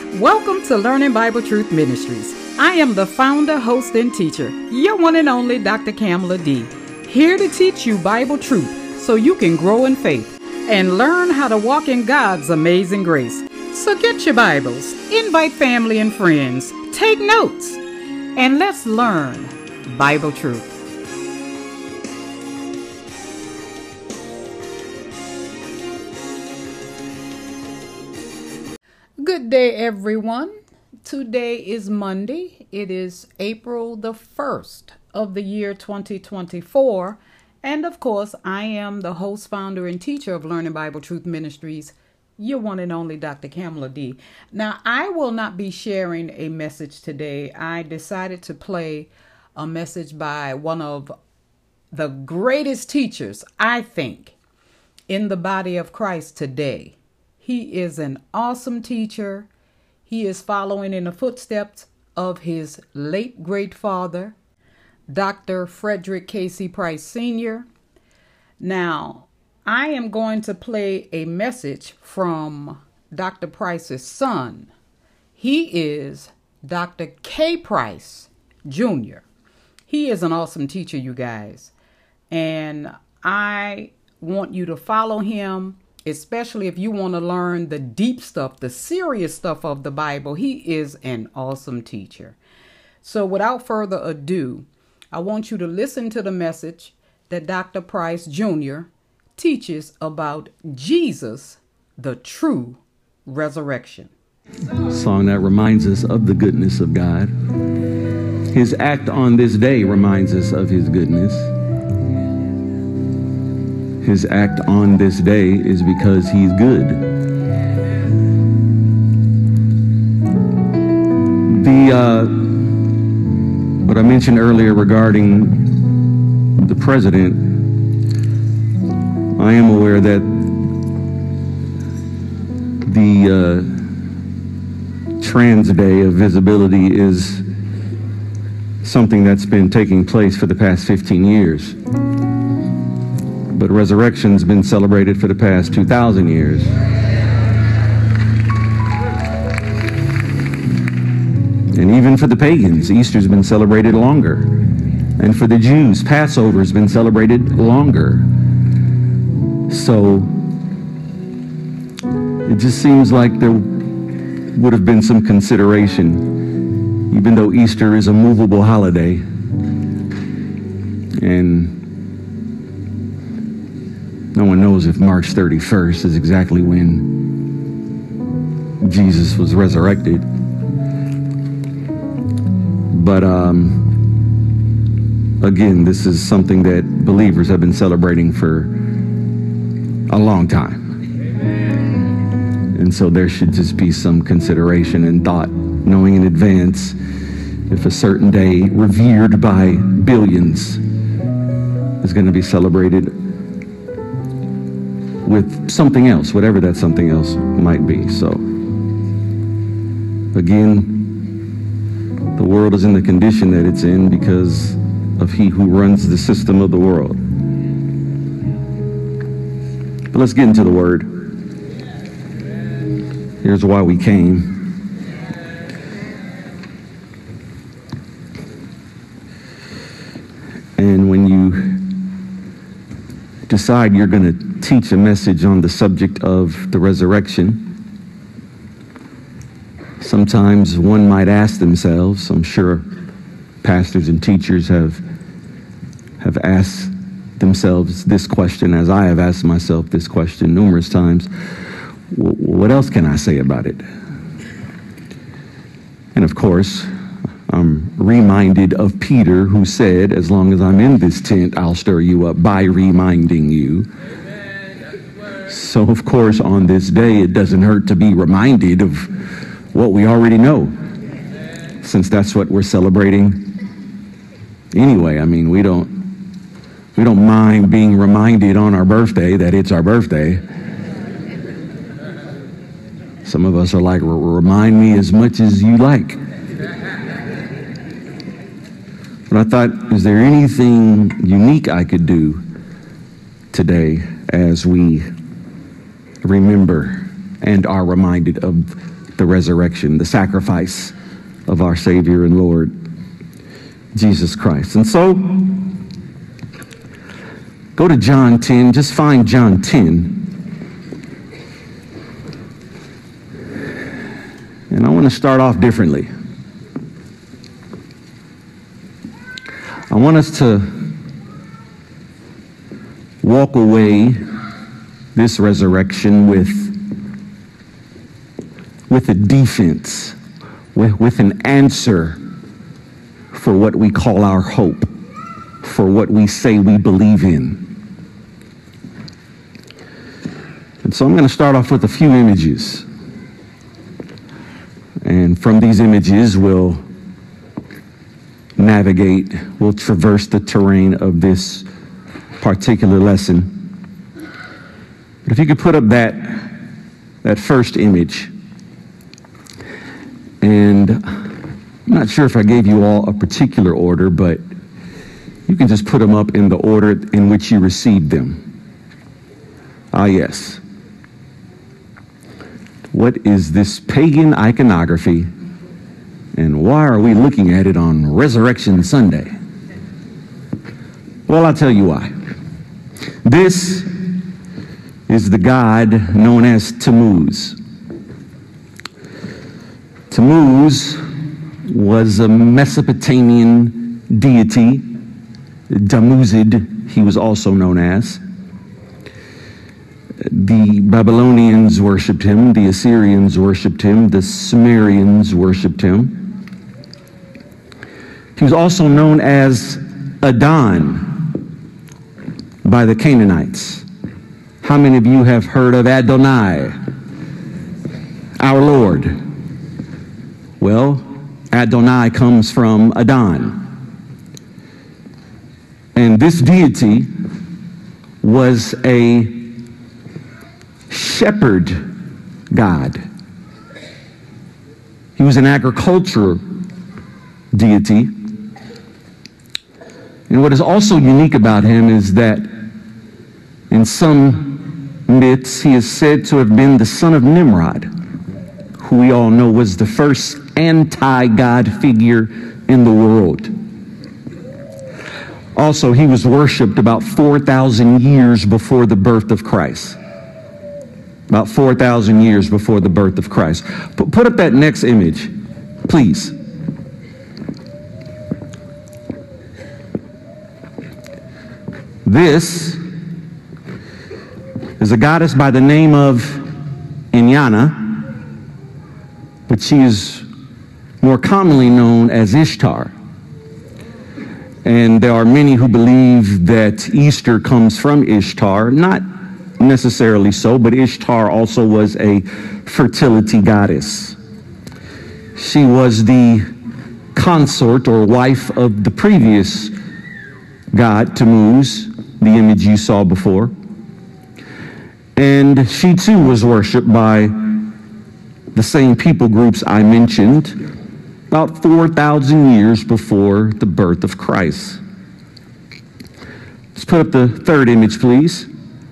Welcome to Learning Bible Truth Ministries. I am the founder, host, and teacher, your one and only Dr. Kamala D. Here to teach you Bible truth so you can grow in faith and learn how to walk in God's amazing grace. So get your Bibles, invite family and friends, take notes, and let's learn Bible truth. Good day, everyone. Today is Monday. It is April the 1st of the year 2024. And of course, I am the host, founder, and teacher of Learning Bible Truth Ministries, your one and only Dr. Kamala D. Now, I will not be sharing a message today. I decided to play a message by one of the greatest teachers, I think, in the body of Christ today. He is an awesome teacher. He is following in the footsteps of his late great father, Dr. Frederick Casey Price Sr. Now, I am going to play a message from Dr. Price's son. He is Dr. K. Price Jr. He is an awesome teacher, you guys. And I want you to follow him, especially if you want to learn the deep stuff, the serious stuff of the Bible. He is an awesome teacher. So without further ado, I want you to listen to the message that Dr. Price Jr. teaches about Jesus, the true resurrection. A song that reminds us of the goodness of God. His act on this day reminds us of his goodness. His act on this day is because he's good. What I mentioned earlier regarding the president, I am aware that the Trans Day of Visibility is something that's been taking place for the past 15 years. But resurrection's been celebrated for the past 2,000 years. And even for the pagans, Easter's been celebrated longer. And for the Jews, Passover's been celebrated longer. So it just seems like there would have been some consideration, even though Easter is a movable holiday. And no one knows if March 31st is exactly when Jesus was resurrected. But again, this is something that believers have been celebrating for a long time. And so there should just be some consideration and thought, knowing in advance if a certain day revered by billions is going to be celebrated with something else, whatever that something else might be. So, again, the world is in the condition that it's in because of he who runs the system of the world. But let's get into the word. Here's why we came. And when you decide you're going to teach a message on the subject of the resurrection, sometimes one might ask themselves, I'm sure pastors and teachers have asked themselves this question, as I have asked myself this question numerous times: what else can I say about it? And of course, I'm reminded of Peter, who said, as long as I'm in this tent, I'll stir you up by reminding you. So, of course, on this day, it doesn't hurt to be reminded of what we already know, since that's what we're celebrating anyway. I mean, we don't mind being reminded on our birthday that it's our birthday. Some of us are like, remind me as much as you like. But I thought, is there anything unique I could do today as we remember and are reminded of the resurrection, the sacrifice of our Savior and Lord, Jesus Christ. And so, go to John 10, just find John 10. And I want to start off differently. I want us to walk away this resurrection with a defense, with an answer for what we call our hope, for what we say we believe in. And so I'm going to start off with a few images. And from these images, we'll traverse the terrain of this particular lesson. But if you could put up that first image. And I'm not sure if I gave you all a particular order, but you can just put them up in the order in which you received them. Ah, yes. What is this pagan iconography, and why are we looking at it on Resurrection Sunday? Well, I'll tell you why. This is the god known as Tammuz. Tammuz was a Mesopotamian deity, Dumuzid, he was also known as. The Babylonians worshipped him, the Assyrians worshipped him, the Sumerians worshipped him. He was also known as Adon by the Canaanites. How many of you have heard of Adonai, our Lord? Well, Adonai comes from Adon. And this deity was a shepherd god. He was an agricultural deity. And what is also unique about him is that in some myths, he is said to have been the son of Nimrod, who we all know was the first anti-God figure in the world. Also, he was worshipped about 4,000 years before the birth of Christ. About 4,000 years before the birth of Christ. Put up that next image, please. This is a goddess by the name of Inanna, but she is more commonly known as Ishtar. And there are many who believe that Easter comes from Ishtar. Not necessarily so, but Ishtar also was a fertility goddess. She was the consort or wife of the previous god, Tammuz, the image you saw before. And she too was worshipped by the same people groups I mentioned about 4,000 years before the birth of Christ. Let's put up the third image, please.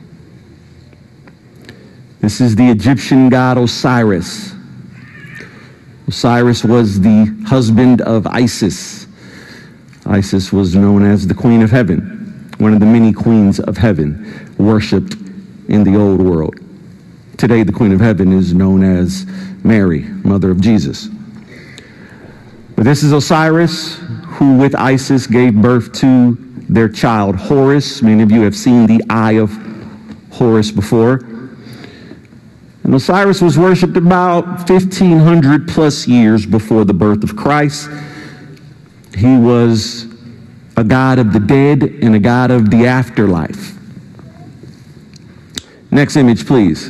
This is the Egyptian god Osiris. Osiris was the husband of Isis. Isis was known as the Queen of Heaven, one of the many queens of heaven worshipped in the old world. Today, the Queen of Heaven is known as Mary, mother of Jesus. But this is Osiris, who with Isis gave birth to their child Horus. Many of you have seen the Eye of Horus before. And Osiris was worshipped about 1,500 plus years before the birth of Christ. He was a god of the dead and a god of the afterlife. Next image, please.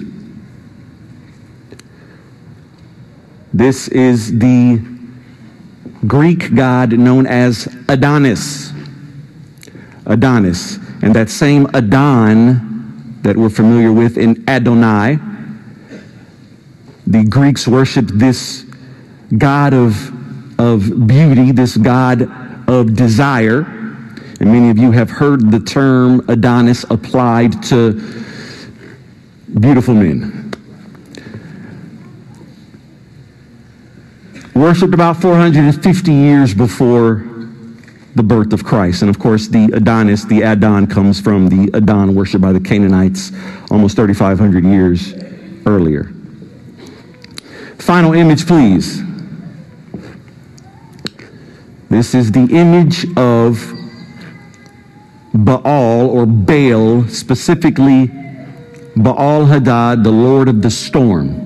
This is the Greek god known as Adonis. Adonis. And that same Adon that we're familiar with in Adonai, the Greeks worshiped this god of beauty, this god of desire. And many of you have heard the term Adonis applied to beautiful men. worshipped about 450 years before the birth of Christ. And of course, the Adonis, the Adon, comes from the Adon worshipped by the Canaanites almost 3,500 years earlier. Final image, please. This is the image of Baal, or Baal, specifically Baal Hadad, the Lord of the storm.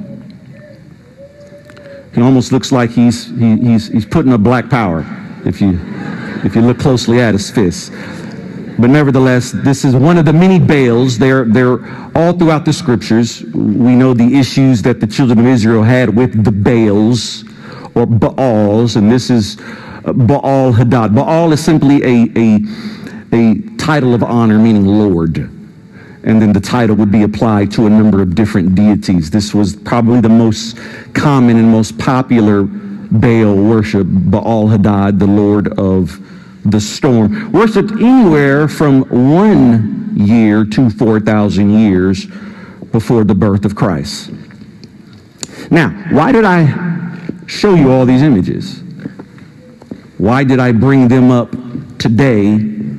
He almost looks like he's putting up black power if you look closely at his fists. But nevertheless, this is one of the many Baals. They're all throughout the scriptures. We know the issues that the children of Israel had with the Baals or Baals, and this is Baal Hadad. Baal is simply a title of honor meaning Lord. And then the title would be applied to a number of different deities. This was probably the most common and most popular Baal worship, Baal Hadad, the Lord of the storm. Worshipped anywhere from 1 year to 4,000 years before the birth of Christ. Now, why did I show you all these images? Why did I bring them up today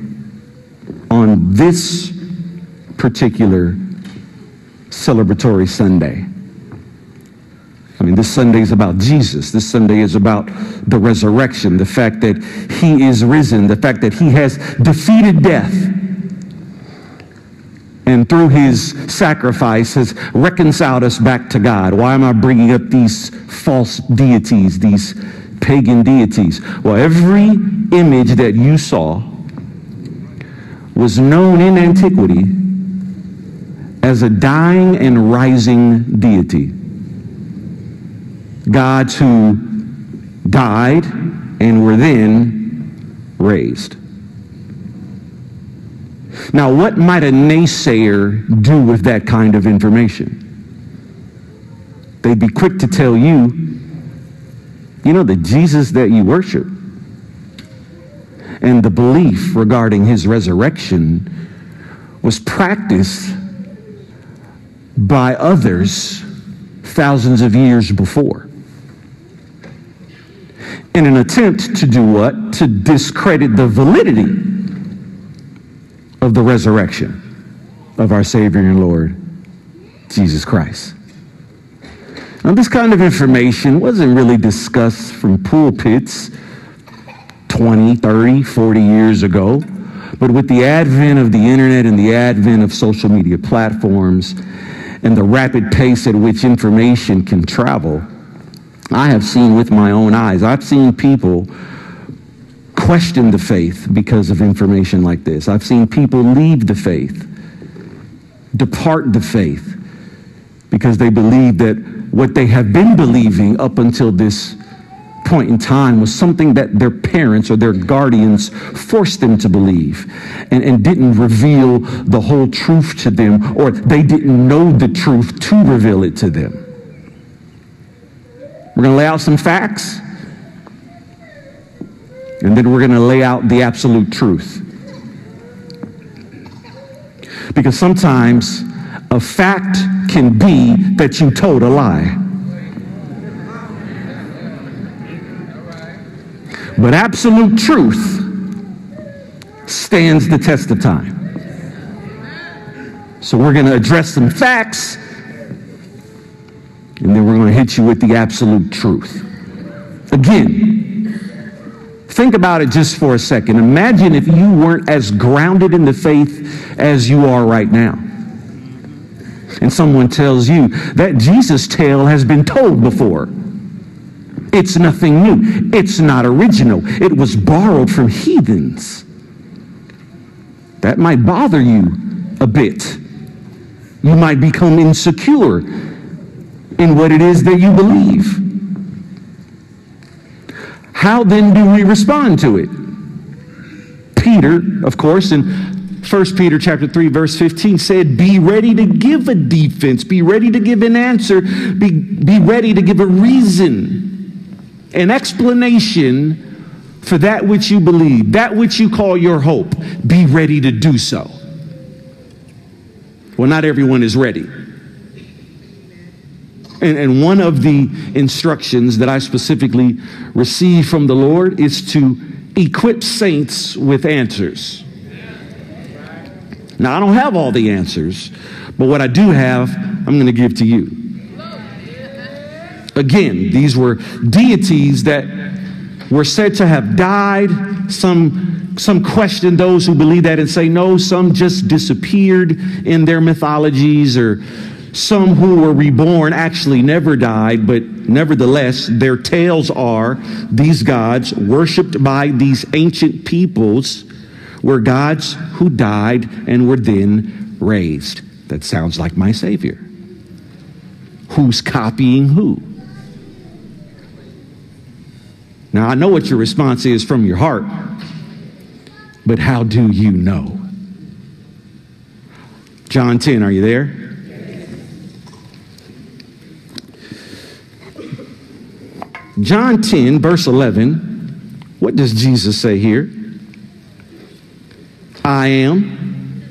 on this particular celebratory Sunday? I mean, this Sunday is about Jesus. This Sunday is about the resurrection, the fact that he is risen, the fact that he has defeated death, and through his sacrifice has reconciled us back to God. Why am I bringing up these false deities, these pagan deities? Well, every image that you saw was known in antiquity as a dying and rising deity. Gods who died and were then raised. Now, what might a naysayer do with that kind of information? They'd be quick to tell you, the Jesus that you worship and the belief regarding his resurrection was practiced by others thousands of years before, in an attempt to do what? To discredit the validity of the resurrection of our Savior and Lord, Jesus Christ. Now, this kind of information wasn't really discussed from pulpits 20, 30, 40 years ago. But with the advent of the internet and the advent of social media platforms and the rapid pace at which information can travel, I have seen with my own eyes, I've seen people question the faith because of information like this. I've seen people leave the faith, depart the faith, because they believe that what they have been believing up until this point in time was something that their parents or their guardians forced them to believe and didn't reveal the whole truth to them, or they didn't know the truth to reveal it to them. We're going to lay out some facts, and then we're going to lay out the absolute truth. Because sometimes a fact can be that you told a lie. But absolute truth stands the test of time. So we're going to address some facts, and then we're going to hit you with the absolute truth. Again, think about it just for a second. Imagine if you weren't as grounded in the faith as you are right now. And someone tells you that Jesus tale has been told before. It's nothing new. It's not original. It was borrowed from heathens. That might bother you a bit. You might become insecure in what it is that you believe. How then do we respond to it? Peter, of course, in 1 Peter chapter 3, verse 15 said, be ready to give a defense. Be ready to give an answer. Be ready to give a reason, an explanation for that which you believe, that which you call your hope. Be ready to do so. Well, not everyone is ready. And one of the instructions that I specifically received from the Lord is to equip saints with answers. Now, I don't have all the answers, but what I do have, I'm going to give to you. Again, these were deities that were said to have died. Some question those who believe that and say no. Some just disappeared in their mythologies, or some who were reborn actually never died, but nevertheless, their tales are these gods worshipped by these ancient peoples were gods who died and were then raised. That sounds like my Savior. Who's copying who? Now, I know what your response is from your heart, but how do you know? John 10, are you there? John 10, verse 11, what does Jesus say here? I am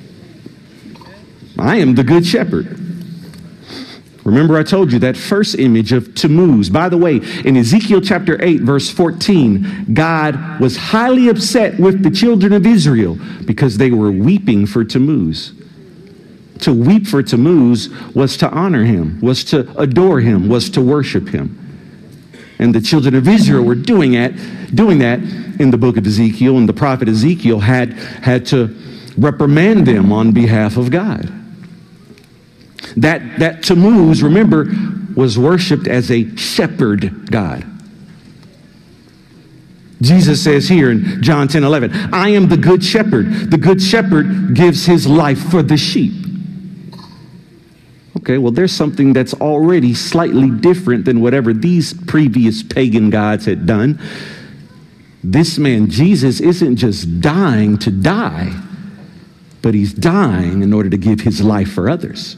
the good shepherd. Remember, I told you that first image of Tammuz. By the way, in Ezekiel chapter 8, verse 14, God was highly upset with the children of Israel because they were weeping for Tammuz. To weep for Tammuz was to honor him, was to adore him, was to worship him. And the children of Israel were doing that in the book of Ezekiel, and the prophet Ezekiel had to reprimand them on behalf of God. That Tammuz, remember, was worshipped as a shepherd god. Jesus says here in John 10:11, I am the good shepherd. The good shepherd gives his life for the sheep. Okay, well, there's something that's already slightly different than whatever these previous pagan gods had done. This man, Jesus, isn't just dying to die, but he's dying in order to give his life for others.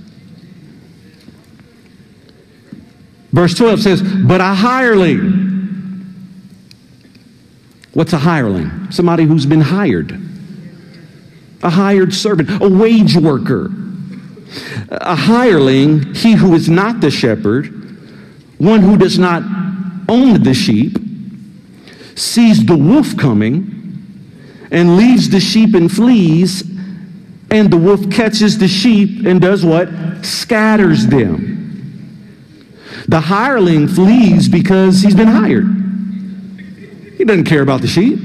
Verse 12 says, but a hireling. What's a hireling? Somebody who's been hired. A hired servant, a wage worker. A hireling, he who is not the shepherd, one who does not own the sheep, sees the wolf coming and leaves the sheep and flees, and the wolf catches the sheep and does what? Scatters them. The hireling flees because he's been hired. He doesn't care about the sheep.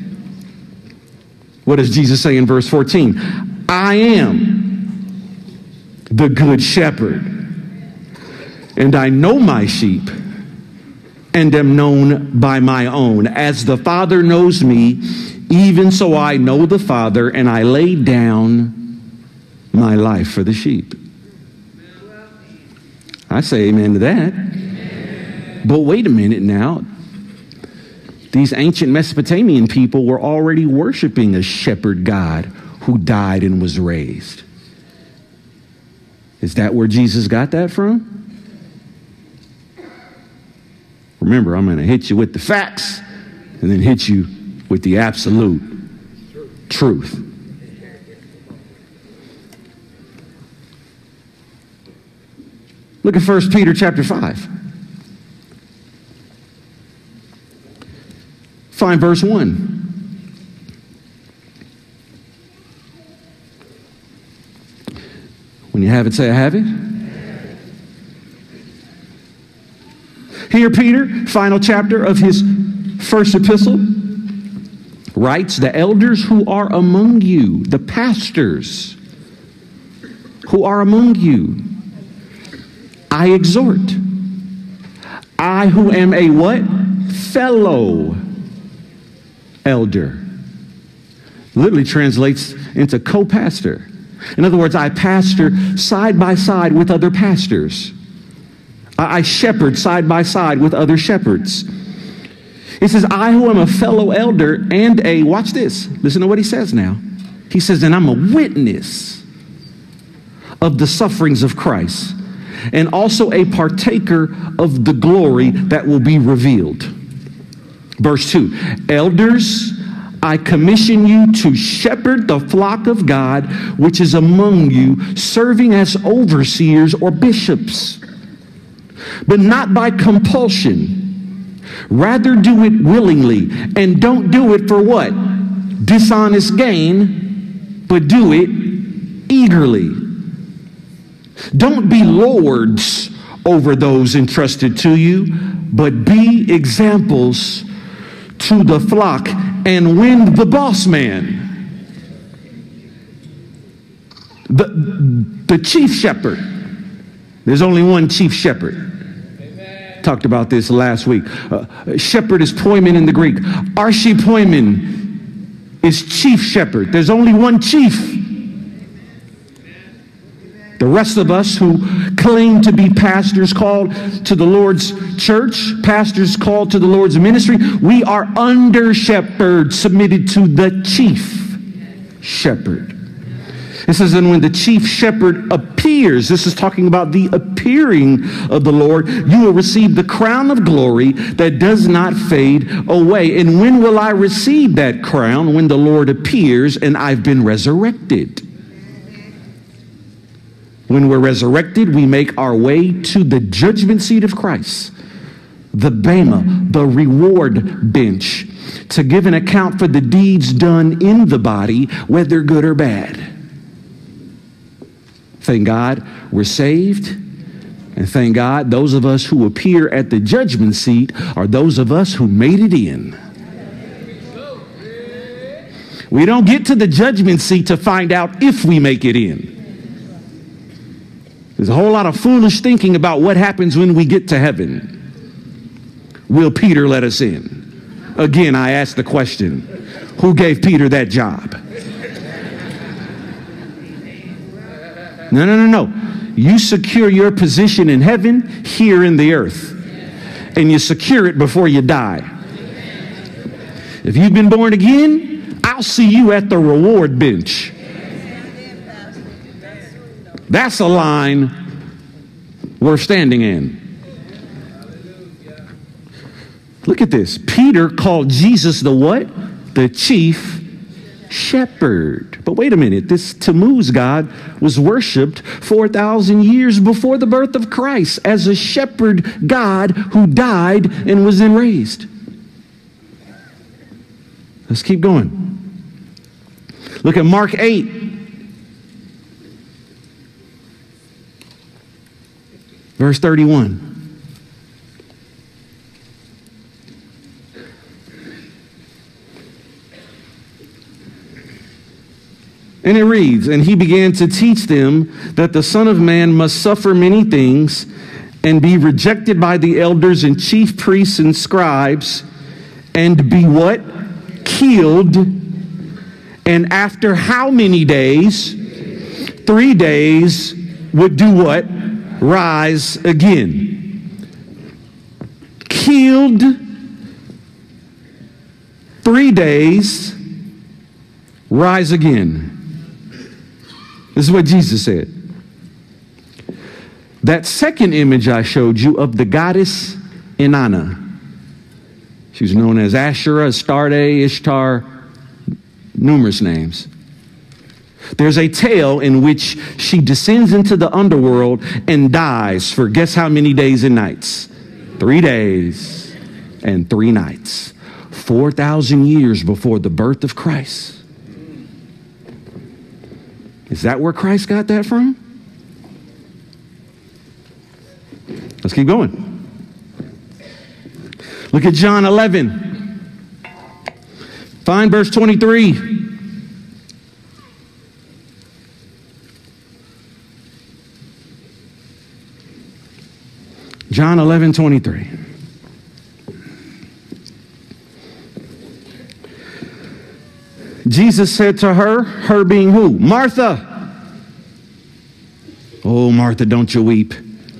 What does Jesus say in verse 14? I am the good shepherd, and I know my sheep, and am known by my own. As the Father knows me, even so I know the Father, and I lay down my life for the sheep. I say amen to that. Amen. But wait a minute now. These ancient Mesopotamian people were already worshiping a shepherd god who died and was raised. Is that where Jesus got that from? Remember, I'm going to hit you with the facts and then hit you with the absolute truth. Look at 1 Peter chapter 5. Find verse 1. When you have it, say, I have it. Here, Peter, final chapter of his first epistle, writes, the elders who are among you, the pastors who are among you, I exhort. I who am a what? Fellow elder. Literally translates into co-pastor. In other words, I pastor side by side with other pastors. I shepherd side by side with other shepherds. It says, I who am a fellow elder and a, watch this, listen to what he says now. He says, and I'm a witness of the sufferings of Christ, and also a partaker of the glory that will be revealed. Verse 2, elders, I commission you to shepherd the flock of God, which is among you, serving as overseers or bishops, but not by compulsion. Rather do it willingly, and don't do it for what? Dishonest gain, but do it eagerly. Don't be lords over those entrusted to you, but be examples to the flock. And when the boss man, the chief shepherd, there's only one chief shepherd. Amen. Talked about this last week. Shepherd is poimen in the Greek. Archipoimen is chief shepherd. There's only one chief. The rest of us who claim to be pastors called to the Lord's church, pastors called to the Lord's ministry, we are under shepherds submitted to the chief shepherd. It says, and when the chief shepherd appears, this is talking about the appearing of the Lord, you will receive the crown of glory that does not fade away. And when will I receive that crown? When the Lord appears and I've been resurrected. When we're resurrected, we make our way to the judgment seat of Christ, the bema, the reward bench, to give an account for the deeds done in the body, whether good or bad. Thank God we're saved. And thank God those of us who appear at the judgment seat are those of us who made it in. We don't get to the judgment seat to find out if we make it in. There's a whole lot of foolish thinking about what happens when we get to heaven. Will Peter let us in? Again, I ask the question, who gave Peter that job? No. You secure your position in heaven here in the earth. And you secure it before you die. If you've been born again, I'll see you at the reward bench. That's a line we're standing in. Look at this. Peter called Jesus the what? The chief shepherd. But wait a minute. This Tammuz god was worshipped 4,000 years before the birth of Christ as a shepherd god who died and was then raised. Let's keep going. Look at Mark 8. Verse 31. And it reads, and he began to teach them that the Son of Man must suffer many things and be rejected by the elders and chief priests and scribes and be what? Killed. And after how many days? 3 days would do what? Rise again. Killed. 3 days. Rise again. This is what Jesus said. That second image I showed you of the goddess Inanna. She was known as Asherah, Astarte, Ishtar, numerous names. There's a tale in which she descends into the underworld and dies for guess how many days and nights? 3 days and 3 nights. 4,000 years before the birth of Christ. Is that where Christ got that from? Let's keep going. Look at John 11. Find verse 23. John 11:23. Jesus said to her, her being who? Martha. Oh, Martha, don't you weep.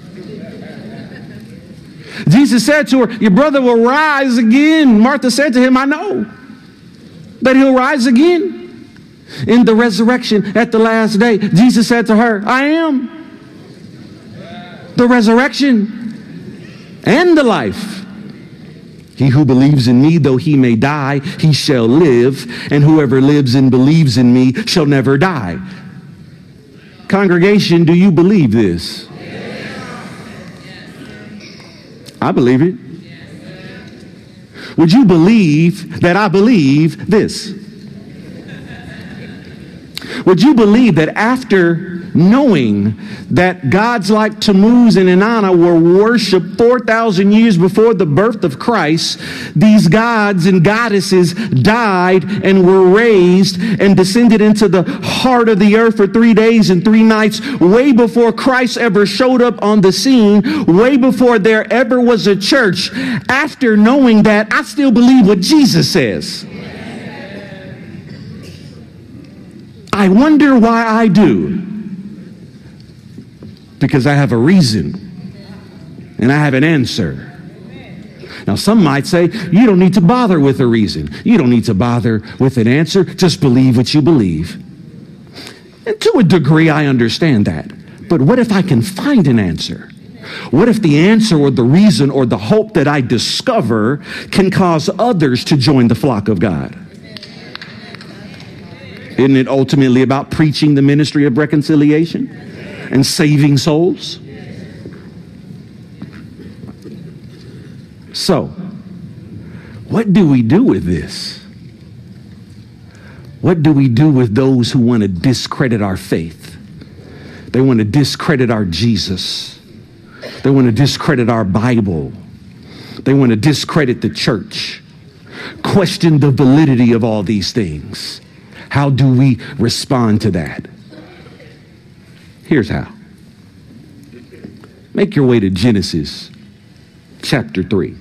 Jesus said to her, your brother will rise again. Martha said to him, I know that he'll rise again in the resurrection at the last day. Jesus said to her, I am the resurrection and the life. He who believes in me, though he may die, he shall live, and whoever lives and believes in me shall never die. Congregation, do you believe this? I believe it. Would you believe that I believe this? Would you believe that after knowing that gods like Tammuz and Inanna were worshipped 4,000 years before the birth of Christ, these gods and goddesses died and were raised and descended into the heart of the earth for 3 days and 3 nights, way before Christ ever showed up on the scene, way before there ever was a church? After knowing that, I still believe what Jesus says. I wonder why I do. Because I have a reason and I have an answer. Now, some might say, you don't need to bother with a reason. You don't need to bother with an answer. Just believe what you believe. And to a degree, I understand that. But what if I can find an answer? What if the answer or the reason or the hope that I discover can cause others to join the flock of God? Isn't it ultimately about preaching the ministry of reconciliation and saving souls? So, what do we do with this? What do we do with those who want to discredit our faith? They want to discredit our Jesus. They want to discredit our Bible. They want to discredit the church. Question the validity of all these things. How do we respond to that? Here's how. Make your way to Genesis chapter 3.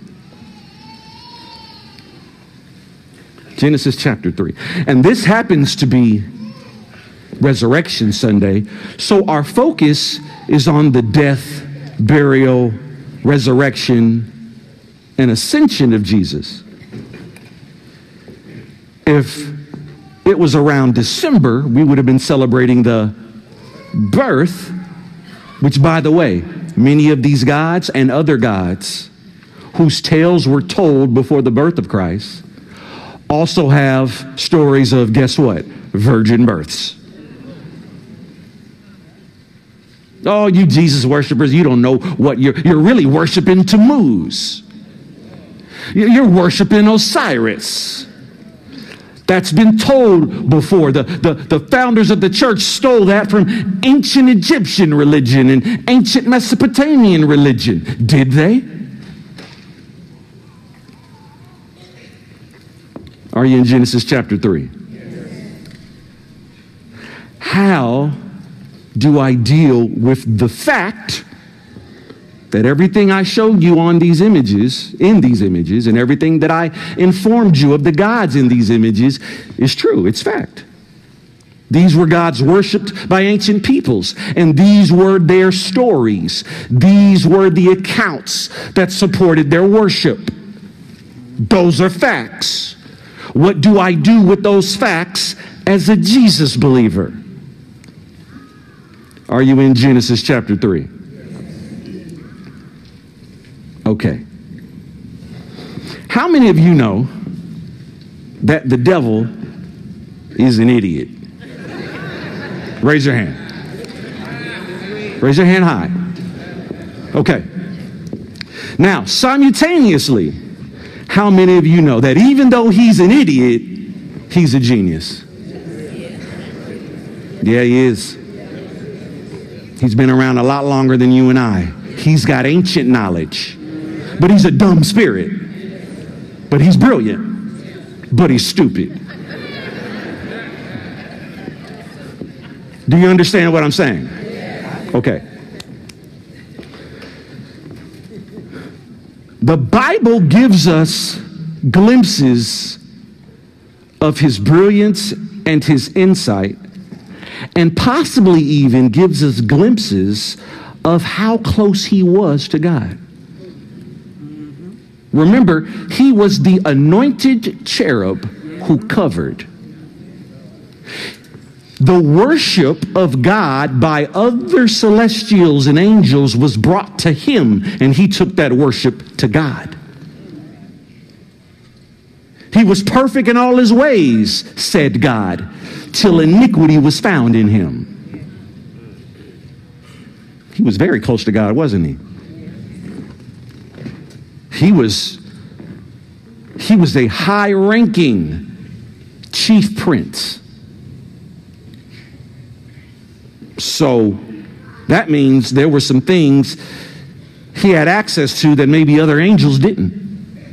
Genesis chapter 3. And this happens to be Resurrection Sunday, so our focus is on the death, burial, resurrection, and ascension of Jesus. If it was around December, we would have been celebrating the birth, which, by the way, many of these gods and other gods whose tales were told before the birth of Christ also have stories of, guess what? Virgin births. Oh, you Jesus worshipers, you don't know what you're really worshiping Tammuz. You're worshiping Osiris. That's been told before. The founders of the church stole that from ancient Egyptian religion and ancient Mesopotamian religion. Did they? Are you in Genesis chapter 3? Yes. How do I deal with the fact that everything I showed you on these images, in these images, and everything that I informed you of the gods in these images is true? It's fact. These were gods worshipped by ancient peoples, and these were their stories. These were the accounts that supported their worship. Those are facts. What do I do with those facts as a Jesus believer? Are you in Genesis chapter 3? Okay. How many of you know that the devil is an idiot? Raise your hand. Raise your hand high. Okay. Now, simultaneously, how many of you know that even though he's an idiot, he's a genius? Yeah, he is. He's been around a lot longer than you and I. He's got ancient knowledge. But he's a dumb spirit. But he's brilliant. But he's stupid. Do you understand what I'm saying? Okay. The Bible gives us glimpses of his brilliance and his insight, and possibly even gives us glimpses of how close he was to God. Remember, he was the anointed cherub who covered. The worship of God by other celestials and angels was brought to him, and he took that worship to God. He was perfect in all his ways, said God, till iniquity was found in him. He was very close to God, wasn't he? He was a high-ranking chief prince. So that means there were some things he had access to that maybe other angels didn't.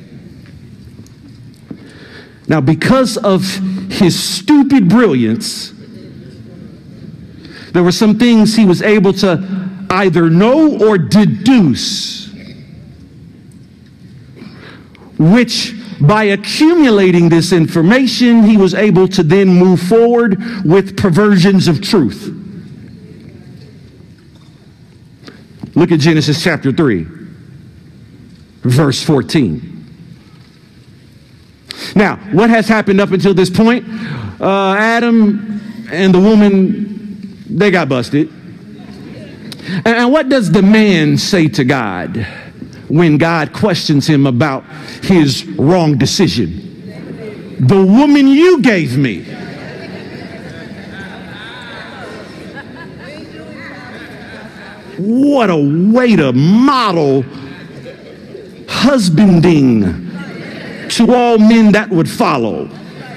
Now, because of his stupid brilliance, there were some things he was able to either know or deduce, which by accumulating this information, he was able to then move forward with perversions of truth. Look at Genesis chapter 3, verse 14. Now, what has happened up until this point? Adam and the woman, they got busted. And what does the man say to God when God questions him about his wrong decision? The woman you gave me. What a way to model husbanding to all men that would follow.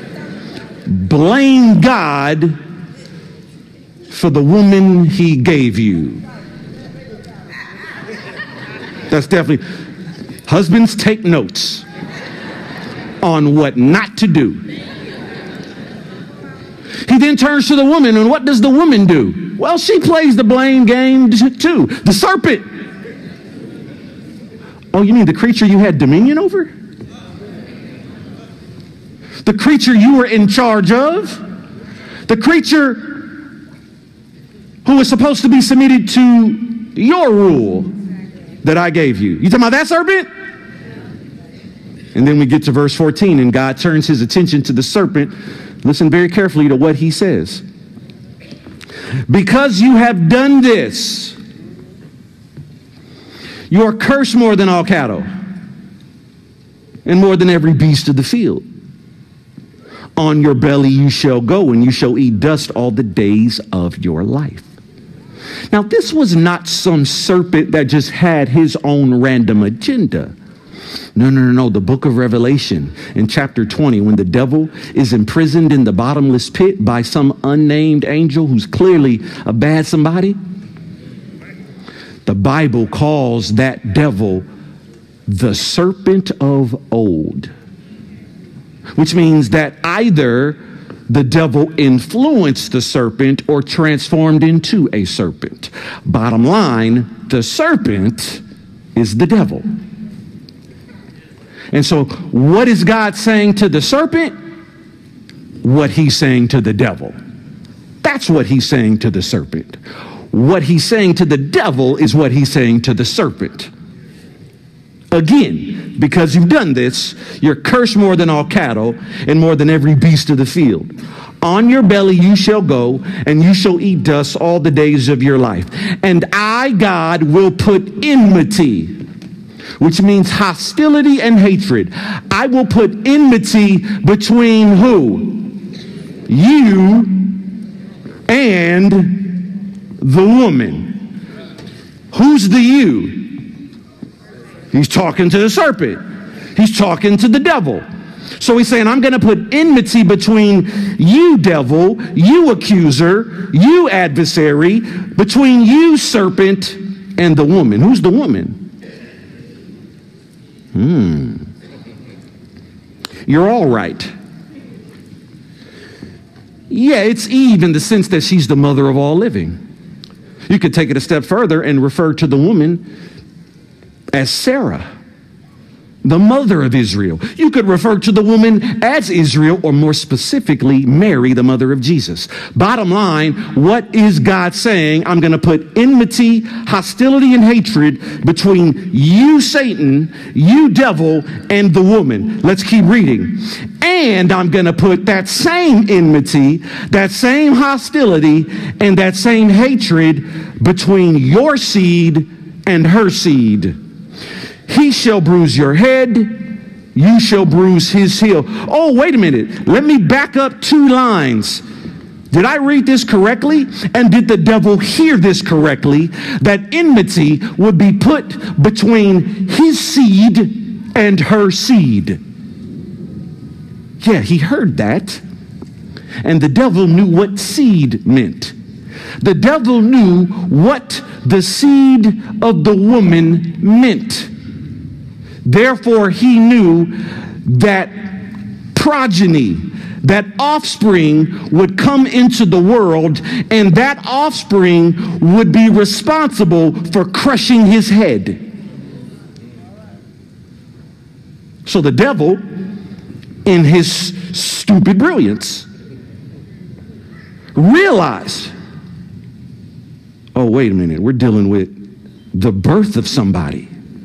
Blame God for the woman he gave you. That's definitely, husbands, take notes on what not to do. He then turns to the woman, and what does the woman do? Well, she plays the blame game too. The serpent. Oh, you mean the creature you had dominion over? The creature you were in charge of? The creature who was supposed to be submitted to your rule that I gave you. You talking about that serpent? And then we get to verse 14, and God turns his attention to the serpent. Listen very carefully to what he says. Because you have done this, you are cursed more than all cattle and more than every beast of the field. On your belly you shall go, and you shall eat dust all the days of your life. Now, this was not some serpent that just had his own random agenda. No. The book of Revelation in chapter 20, when the devil is imprisoned in the bottomless pit by some unnamed angel who's clearly a bad somebody, the Bible calls that devil the serpent of old, which means that either the devil influenced the serpent or transformed into a serpent. Bottom line, the serpent is the devil. And so what is God saying to the serpent? What he's saying to the devil. That's what he's saying to the serpent. What he's saying to the devil is what he's saying to the serpent. Again, because you've done this, you're cursed more than all cattle and more than every beast of the field. On your belly you shall go, and you shall eat dust all the days of your life. And I, God, will put enmity, which means hostility and hatred. I will put enmity between who? You and the woman. Who's the you? He's talking to the serpent. He's talking to the devil. So he's saying, I'm going to put enmity between you, devil, you accuser, you adversary, between you, serpent, and the woman. Who's the woman? You're all right. Yeah, it's Eve in the sense that she's the mother of all living. You could take it a step further and refer to the woman as Sarah, the mother of Israel. You could refer to the woman as Israel, or more specifically, Mary, the mother of Jesus. Bottom line, what is God saying? I'm going to put enmity, hostility, and hatred between you, Satan, you, devil, and the woman. Let's keep reading. And I'm going to put that same enmity, that same hostility, and that same hatred between your seed and her seed. He shall bruise your head, you shall bruise his heel. Oh, wait a minute. Let me back up 2 lines. Did I read this correctly? And did the devil hear this correctly? That enmity would be put between his seed and her seed. Yeah, he heard that. And the devil knew what seed meant. The devil knew what the seed of the woman meant. Therefore, he knew that progeny, that offspring would come into the world, and that offspring would be responsible for crushing his head. So the devil, in his stupid brilliance, realized, oh, wait a minute, we're dealing with the birth of somebody.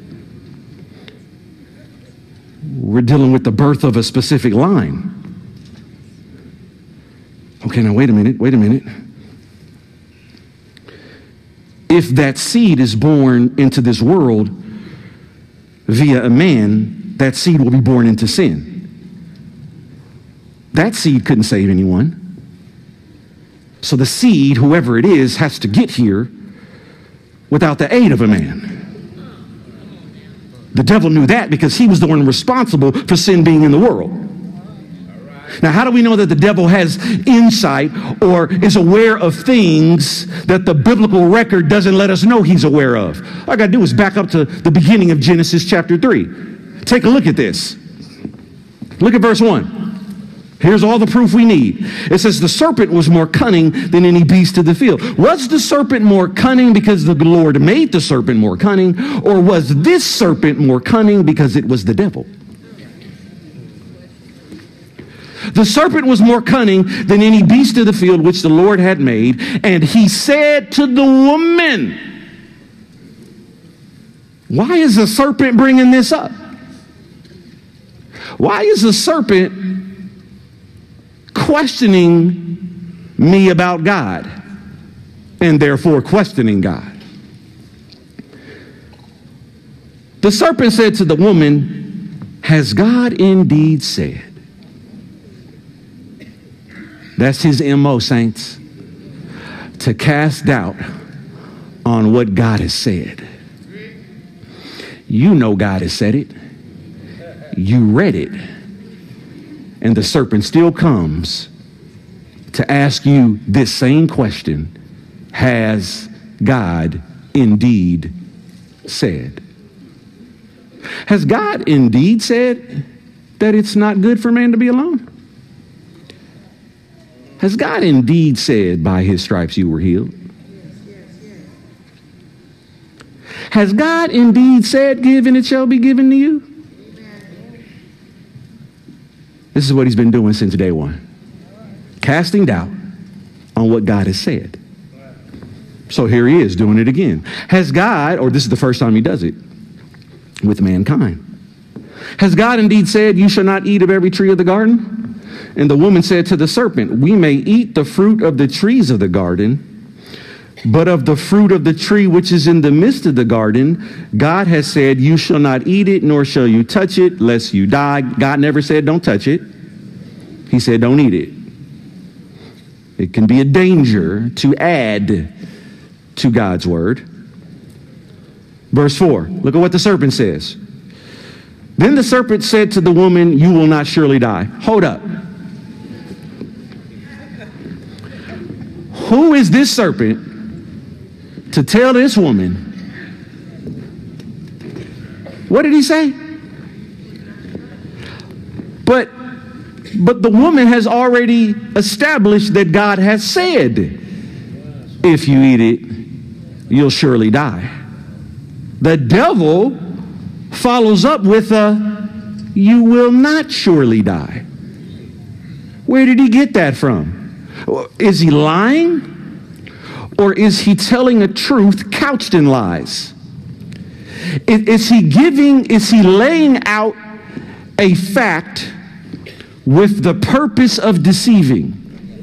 We're dealing with the birth of a specific line. Okay, now wait a minute. If that seed is born into this world via a man, that seed will be born into sin. That seed couldn't save anyone. So the seed, whoever it is, has to get here without the aid of a man. The devil knew that because he was the one responsible for sin being in the world. Now, how do we know that the devil has insight or is aware of things that the biblical record doesn't let us know he's aware of? All I got to do is back up to the beginning of Genesis chapter 3. Take a look at this. Look at verse 1. Here's all the proof we need. It says, the serpent was more cunning than any beast of the field. Was the serpent more cunning because the Lord made the serpent more cunning? Or was this serpent more cunning because it was the devil? The serpent was more cunning than any beast of the field which the Lord had made. And he said to the woman, why is the serpent bringing this up? Why is the serpent questioning me about God and therefore questioning God? The serpent said to the woman, has God indeed said? That's his MO, saints, to cast doubt on what God has said. You know God has said it. You read it. And the serpent still comes to ask you this same question. Has God indeed said? Has God indeed said that it's not good for man to be alone? Has God indeed said by his stripes you were healed? Has God indeed said, give and it shall be given to you? This is what he's been doing since day one. Casting doubt on what God has said. So here he is doing it again. Has God, or this is the first time he does it with mankind. Has God indeed said, you shall not eat of every tree of the garden? And the woman said to the serpent, we may eat the fruit of the trees of the garden, but of the fruit of the tree which is in the midst of the garden, God has said, you shall not eat it, nor shall you touch it, lest you die. God never said, don't touch it. He said, don't eat it. It can be a danger to add to God's word. Verse 4, look at what the serpent says. Then the serpent said to the woman, you will not surely die. Hold up. Who is this serpent to tell this woman? What did he say? But the woman has already established that God has said, if you eat it, you'll surely die. The devil follows up with you will not surely die. Where did he get that from? Is he lying? Or is he telling a truth couched in lies? Is he laying out a fact with the purpose of deceiving?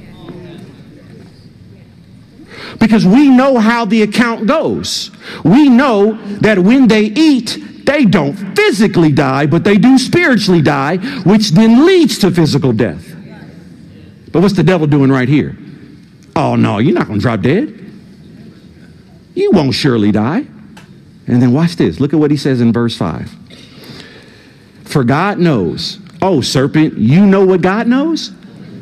Because we know how the account goes. We know that when they eat, they don't physically die, but they do spiritually die, which then leads to physical death. But what's the devil doing right here? Oh, no, you're not going to drop dead. You won't surely die. And then watch this. Look at what he says in verse 5. For God knows. Oh, serpent, you know what God knows?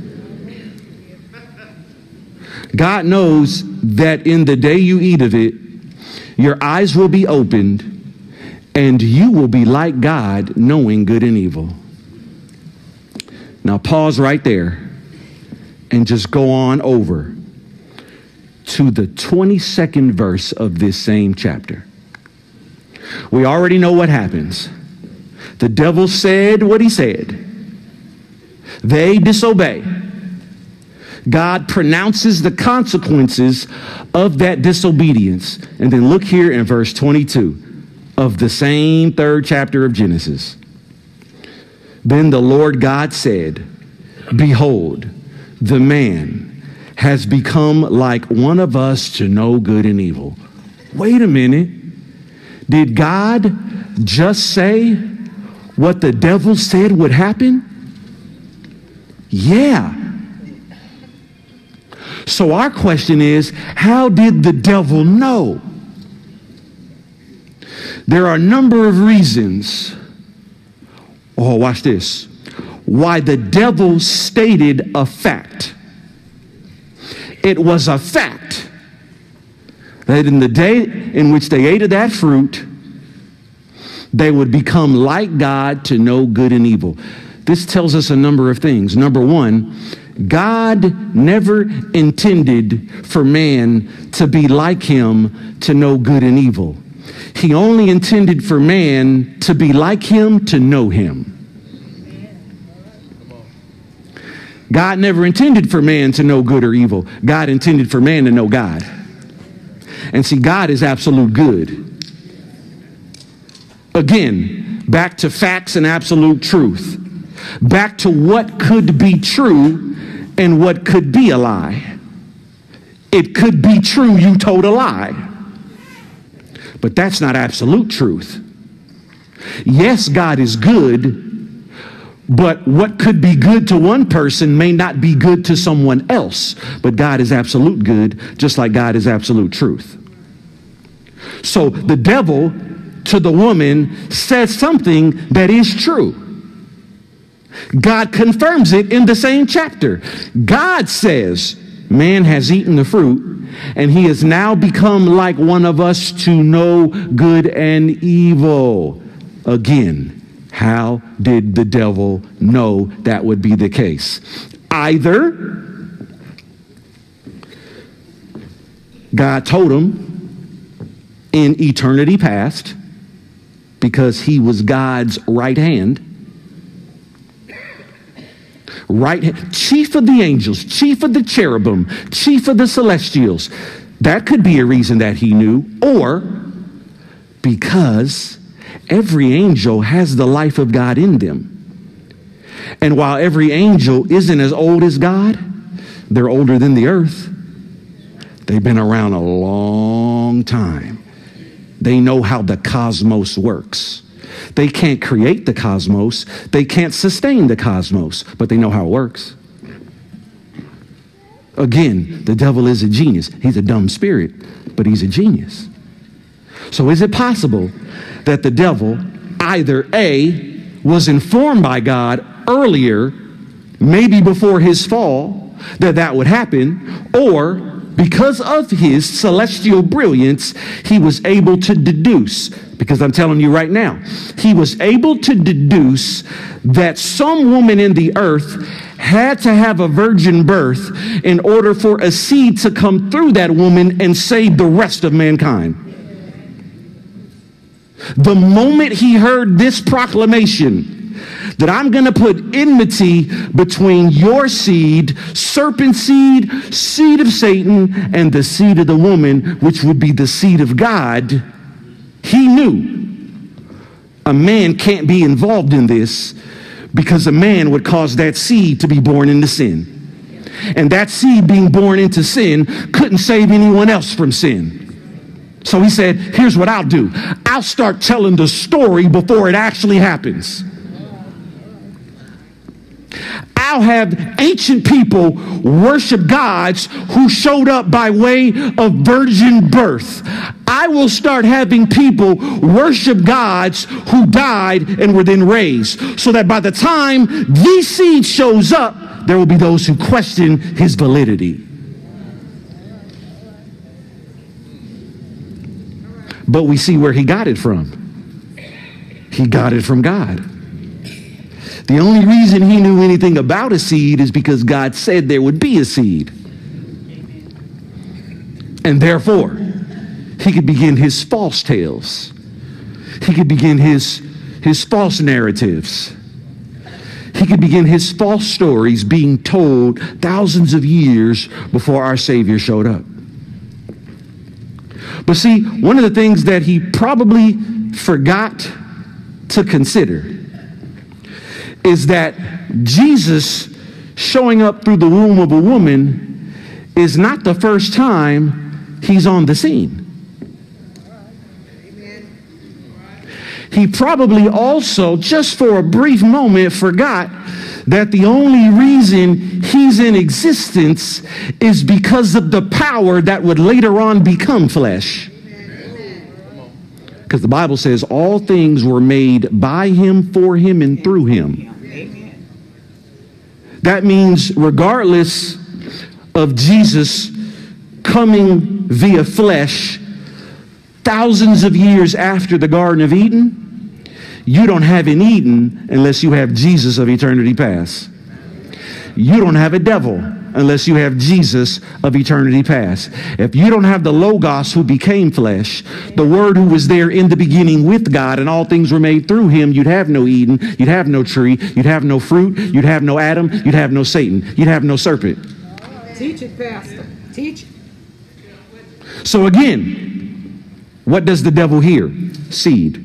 God knows that in the day you eat of it, your eyes will be opened and you will be like God, knowing good and evil. Now pause right there and just go on over to the 22nd verse of this same chapter. We already know what happens. The devil said what he said. They disobey. God pronounces the consequences of that disobedience. And then look here in verse 22 of the same 3rd chapter of Genesis. Then the Lord God said, behold, the man has become like one of us to know good and evil. Wait a minute. Did God just say what the devil said would happen? Yeah. So our question is, how did the devil know? There are a number of reasons. Oh, watch this. Why the devil stated a fact. It was a fact that in the day in which they ate of that fruit, they would become like God to know good and evil. This tells us a number of things. Number one, God never intended for man to be like him to know good and evil. He only intended for man to be like him to know him. God never intended for man to know good or evil. God intended for man to know God. And see, God is absolute good. Again, back to facts and absolute truth. Back to what could be true and what could be a lie. It could be true you told a lie. But that's not absolute truth. Yes, God is good, but what could be good to one person may not be good to someone else. But God is absolute good, just like God is absolute truth. So the devil to the woman says something that is true. God confirms it in the same chapter. God says, man has eaten the fruit, and he has now become like one of us to know good and evil. Again, how did the devil know that would be the case? Either God told him in eternity past, because he was God's right hand, chief of the angels, chief of the cherubim, chief of the celestials. That could be a reason that he knew. Or because every angel has the life of God in them. And while every angel isn't as old as God, they're older than the earth. They've been around a long time. They know how the cosmos works. They can't create the cosmos. They can't sustain the cosmos, but they know how it works. Again, the devil is a genius. He's a dumb spirit, but he's a genius. So is it possible that the devil either A, was informed by God earlier, maybe before his fall, that would happen, or because of his celestial brilliance, he was able to deduce, because I'm telling you right now, he was able to deduce that some woman in the earth had to have a virgin birth in order for a seed to come through that woman and save the rest of mankind. The moment he heard this proclamation, that I'm going to put enmity between your seed, serpent seed, seed of Satan, and the seed of the woman, which would be the seed of God, he knew a man can't be involved in this, because a man would cause that seed to be born into sin. And that seed being born into sin couldn't save anyone else from sin. So he said, here's what I'll do. I'll start telling the story before it actually happens. I'll have ancient people worship gods who showed up by way of virgin birth. I will start having people worship gods who died and were then raised, so that by the time the seed shows up, there will be those who question his validity. But we see where he got it from. He got it from God. The only reason he knew anything about a seed is because God said there would be a seed. And therefore, he could begin his false tales. He could begin his false narratives. He could begin his false stories being told thousands of years before our Savior showed up. But see, one of the things that he probably forgot to consider is that Jesus showing up through the womb of a woman is not the first time he's on the scene. He probably also, just for a brief moment, forgot that the only reason he's in existence is because of the power that would later on become flesh. Because the Bible says all things were made by him, for him, and through him. That means regardless of Jesus coming via flesh thousands of years after the Garden of Eden, you don't have an Eden unless you have Jesus of eternity past. You don't have a devil unless you have Jesus of eternity past. If you don't have the Logos who became flesh, the Word who was there in the beginning with God, and all things were made through him, you'd have no Eden, you'd have no tree, you'd have no fruit, you'd have no Adam, you'd have no Satan, you'd have no serpent. Teach it, Pastor. Teach it. So again, what does the devil hear? Seed.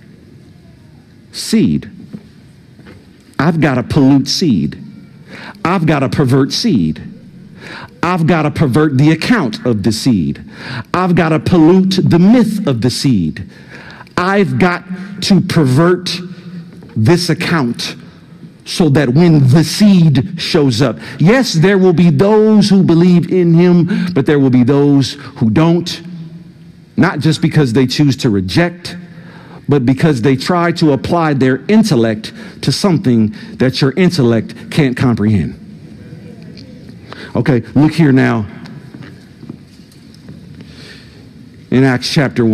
Seed. I've got to pollute seed. I've got to pervert seed. I've got to pervert the account of the seed. I've got to pollute the myth of the seed. I've got to pervert this account so that when the seed shows up, yes, there will be those who believe in him, but there will be those who don't, not just because they choose to reject, but because they try to apply their intellect to something that your intellect can't comprehend. Okay, look here now in Acts chapter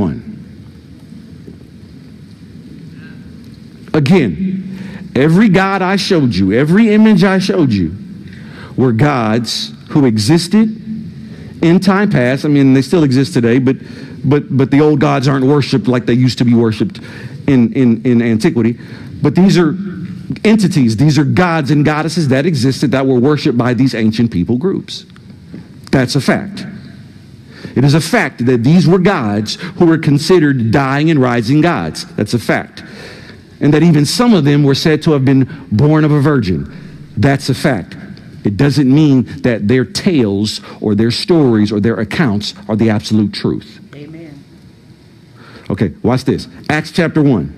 1. Again, every God I showed you, every image I showed you, were gods who existed in time past. I mean, they still exist today, but the old gods aren't worshipped like they used to be worshipped in antiquity. But these are entities, these are gods and goddesses that existed that were worshipped by these ancient people groups. That's a fact. It is a fact that these were gods who were considered dying and rising gods. That's a fact. And that even some of them were said to have been born of a virgin. That's a fact. It doesn't mean that their tales or their stories or their accounts are the absolute truth. Amen. Okay, watch this. Acts chapter 1.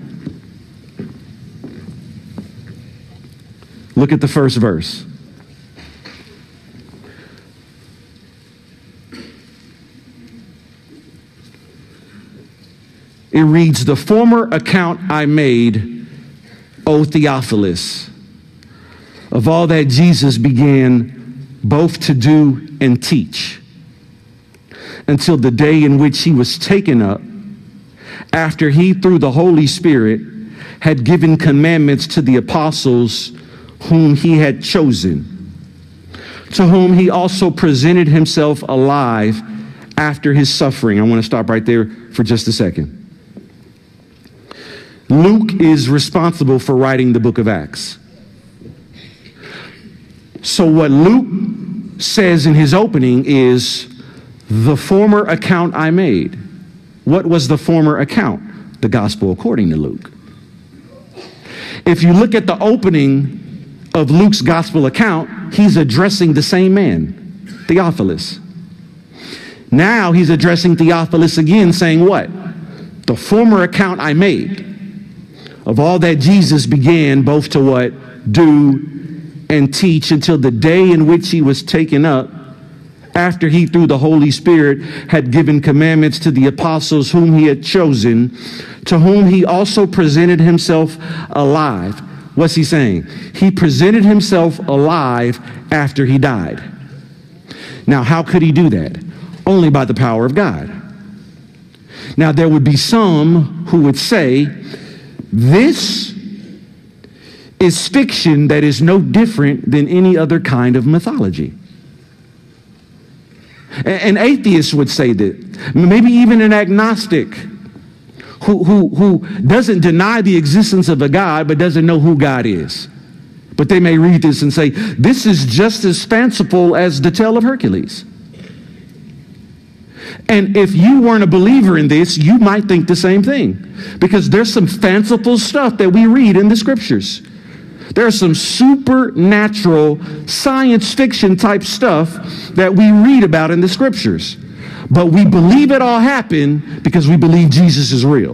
Look at the first verse. It reads, "The former account I made, O Theophilus, of all that Jesus began both to do and teach, until the day in which he was taken up, after he, through the Holy Spirit, had given commandments to the apostles whom he had chosen, to whom he also presented himself alive after his suffering." I want to stop right there for just a second. Luke is responsible for writing the book of Acts. So what Luke says in his opening is, "The former account I made." What was the former account? The gospel according to Luke. If you look at the opening of Luke's gospel account, he's addressing the same man, Theophilus. Now he's addressing Theophilus again, saying what? The former account I made of all that Jesus began both to what? Do and teach until the day in which he was taken up, after he, through the Holy Spirit, had given commandments to the apostles whom he had chosen, to whom he also presented himself alive. What's he saying? He presented himself alive after he died. Now, how could he do that? Only by the power of God. Now, there would be some who would say, this is fiction that is no different than any other kind of mythology. An atheist would say that, maybe even an agnostic who doesn't deny the existence of a God but doesn't know who God is. But they may read this and say, this is just as fanciful as the tale of Hercules. And if you weren't a believer in this, you might think the same thing, because there's some fanciful stuff that we read in the scriptures. There's some supernatural science fiction type stuff that we read about in the scriptures. But we believe it all happened because we believe Jesus is real.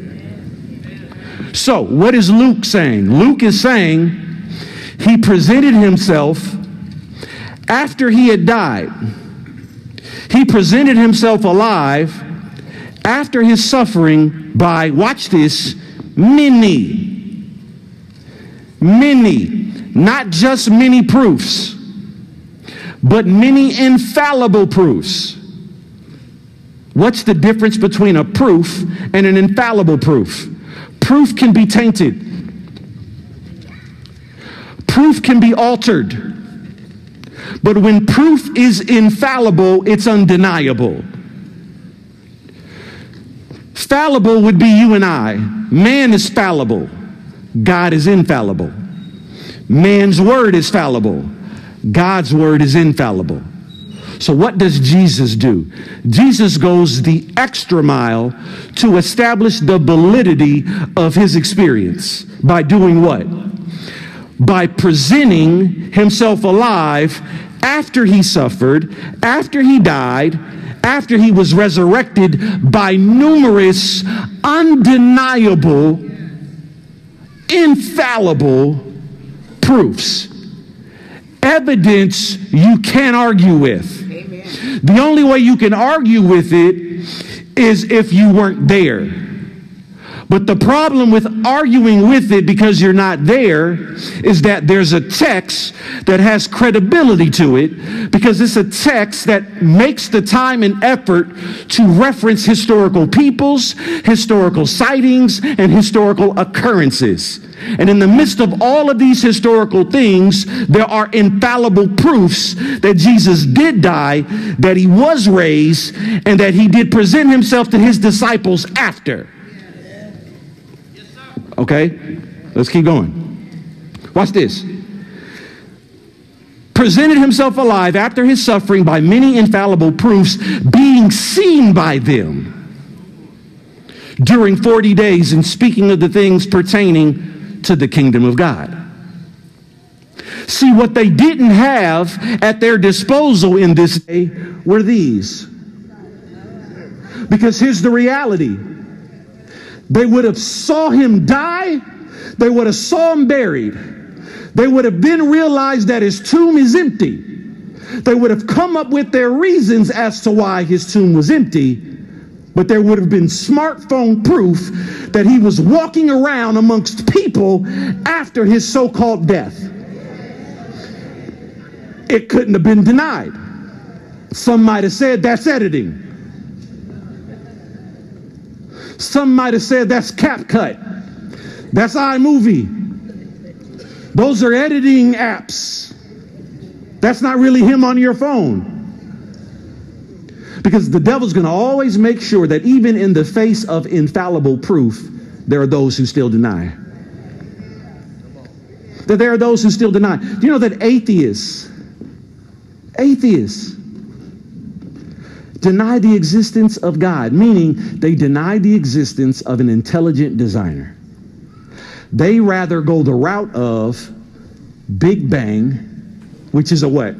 So what is Luke saying? Luke is saying he presented himself after he had died. He presented himself alive after his suffering by, watch this, many, not just many proofs, but many infallible proofs. What's the difference between a proof and an infallible proof? Proof can be tainted. Proof can be altered. But when proof is infallible, it's undeniable. Fallible would be you and I. Man is fallible. God is infallible. Man's word is fallible. God's word is infallible. So what does Jesus do? Jesus goes the extra mile to establish the validity of his experience. By doing what? By presenting himself alive after he suffered, after he died, after he was resurrected by numerous, undeniable, infallible proofs. Evidence you can't argue with. Amen. The only way you can argue with it is if you weren't there. But the problem with arguing with it because you're not there is that there's a text that has credibility to it, because it's a text that makes the time and effort to reference historical peoples, historical sightings, and historical occurrences. And in the midst of all of these historical things, there are infallible proofs that Jesus did die, that he was raised, and that he did present himself to his disciples after. Okay, let's keep going. Watch this. Presented himself alive after his suffering by many infallible proofs, being seen by them during 40 days, and speaking of the things pertaining to the kingdom of God. See, what they didn't have at their disposal in this day were these. Because here's the reality. They would have saw him die. They would have saw him buried. They would have then realized that his tomb is empty. They would have come up with their reasons as to why his tomb was empty. But there would have been smartphone proof that he was walking around amongst people after his so-called death. It couldn't have been denied. Some might have said that's editing. Some might have said that's CapCut. That's iMovie. Those are editing apps. That's not really him on your phone. Because the devil's going to always make sure that even in the face of infallible proof, there are those who still deny. That there are those who still deny. Do you know that atheists deny the existence of God, meaning they deny the existence of an intelligent designer. They rather go the route of Big Bang, which is a what?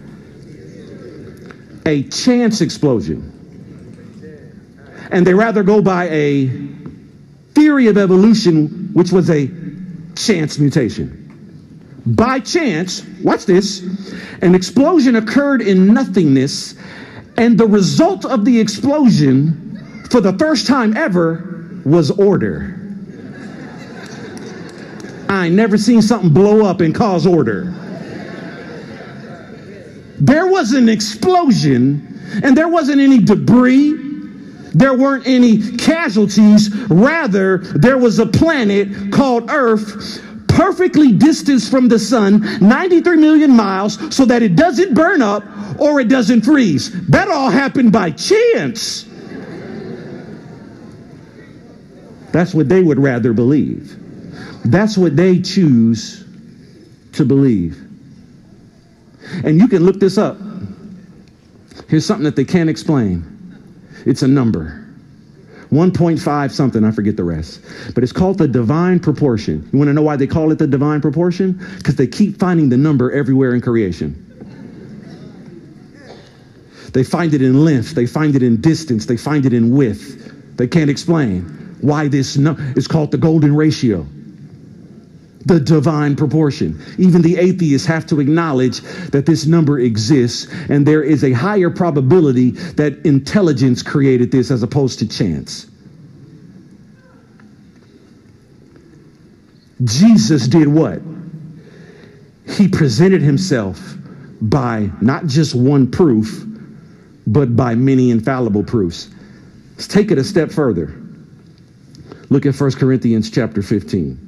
A chance explosion. And they rather go by a theory of evolution, which was a chance mutation. by chance, watch this, an explosion occurred in nothingness, and the result of the explosion, for the first time ever, was order. I ain't never seen something blow up and cause order. There was an explosion, and there wasn't any debris. There weren't any casualties. Rather, there was a planet called Earth, perfectly distanced from the sun, 93 million miles, so that it doesn't burn up or it doesn't freeze. That all happened by chance. That's what they would rather believe. That's what they choose to believe. And you can look this up. Here's something that they can't explain. It's a number. 1.5 something, I forget the rest. But it's called the divine proportion. You want to know why they call it the divine proportion? Because they keep finding the number everywhere in creation. They find it in length. They find it in distance. They find it in width. They can't explain why this is called the golden ratio. The divine proportion. Even the atheists have to acknowledge that this number exists, and there is a higher probability that intelligence created this as opposed to chance. Jesus did what? He presented himself by not just one proof, but by many infallible proofs. Let's take it a step further. Look at 1 Corinthians chapter 15.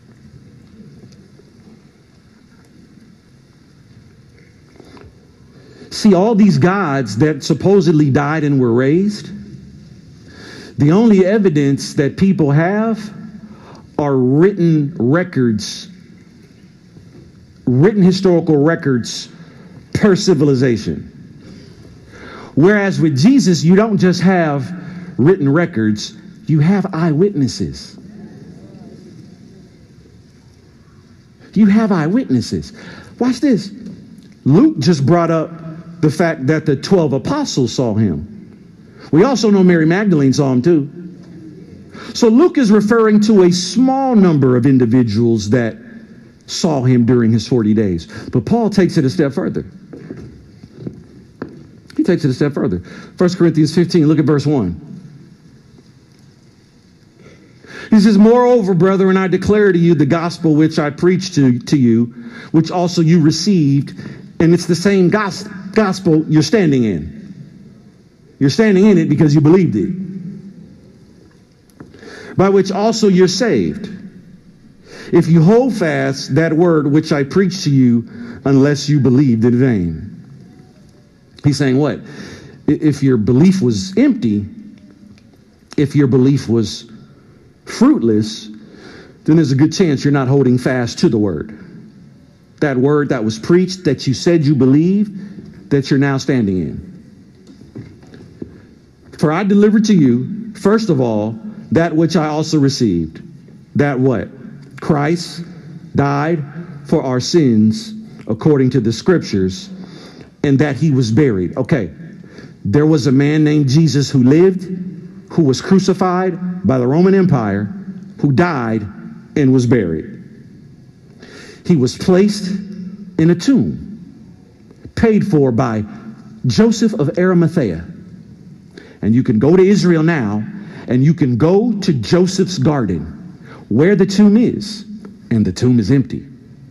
See, all these gods that supposedly died and were raised, the only evidence that people have are written records, written historical records per civilization. Whereas with Jesus, you don't just have written records, you have eyewitnesses. You have eyewitnesses. Watch this. Luke just brought up the fact that the 12 apostles saw him. We also know Mary Magdalene saw him too. So Luke is referring to a small number of individuals that saw him during his 40 days. But Paul takes it a step further. He takes it a step further. 1 Corinthians 15, look at verse 1. He says, moreover, brethren, I declare to you the gospel which I preached to you, which also you received, and it's the same gospel you're standing in. You're standing in it because you believed it. By which also you're saved, if you hold fast that word which I preached to you, unless you believed in vain. He's saying what? If your belief was empty, if your belief was fruitless, then there's a good chance you're not holding fast to the word. That word that was preached, that you said you believe, that you're now standing in. For I delivered to you, first of all, that which I also received. That what? Christ died for our sins according to the scriptures, and that he was buried. Okay, there was a man named Jesus who lived, who was crucified by the Roman Empire, who died and was buried. He was placed in a tomb, paid for by Joseph of Arimathea. And you can go to Israel now, and you can go to Joseph's garden, where the tomb is, and the tomb is empty.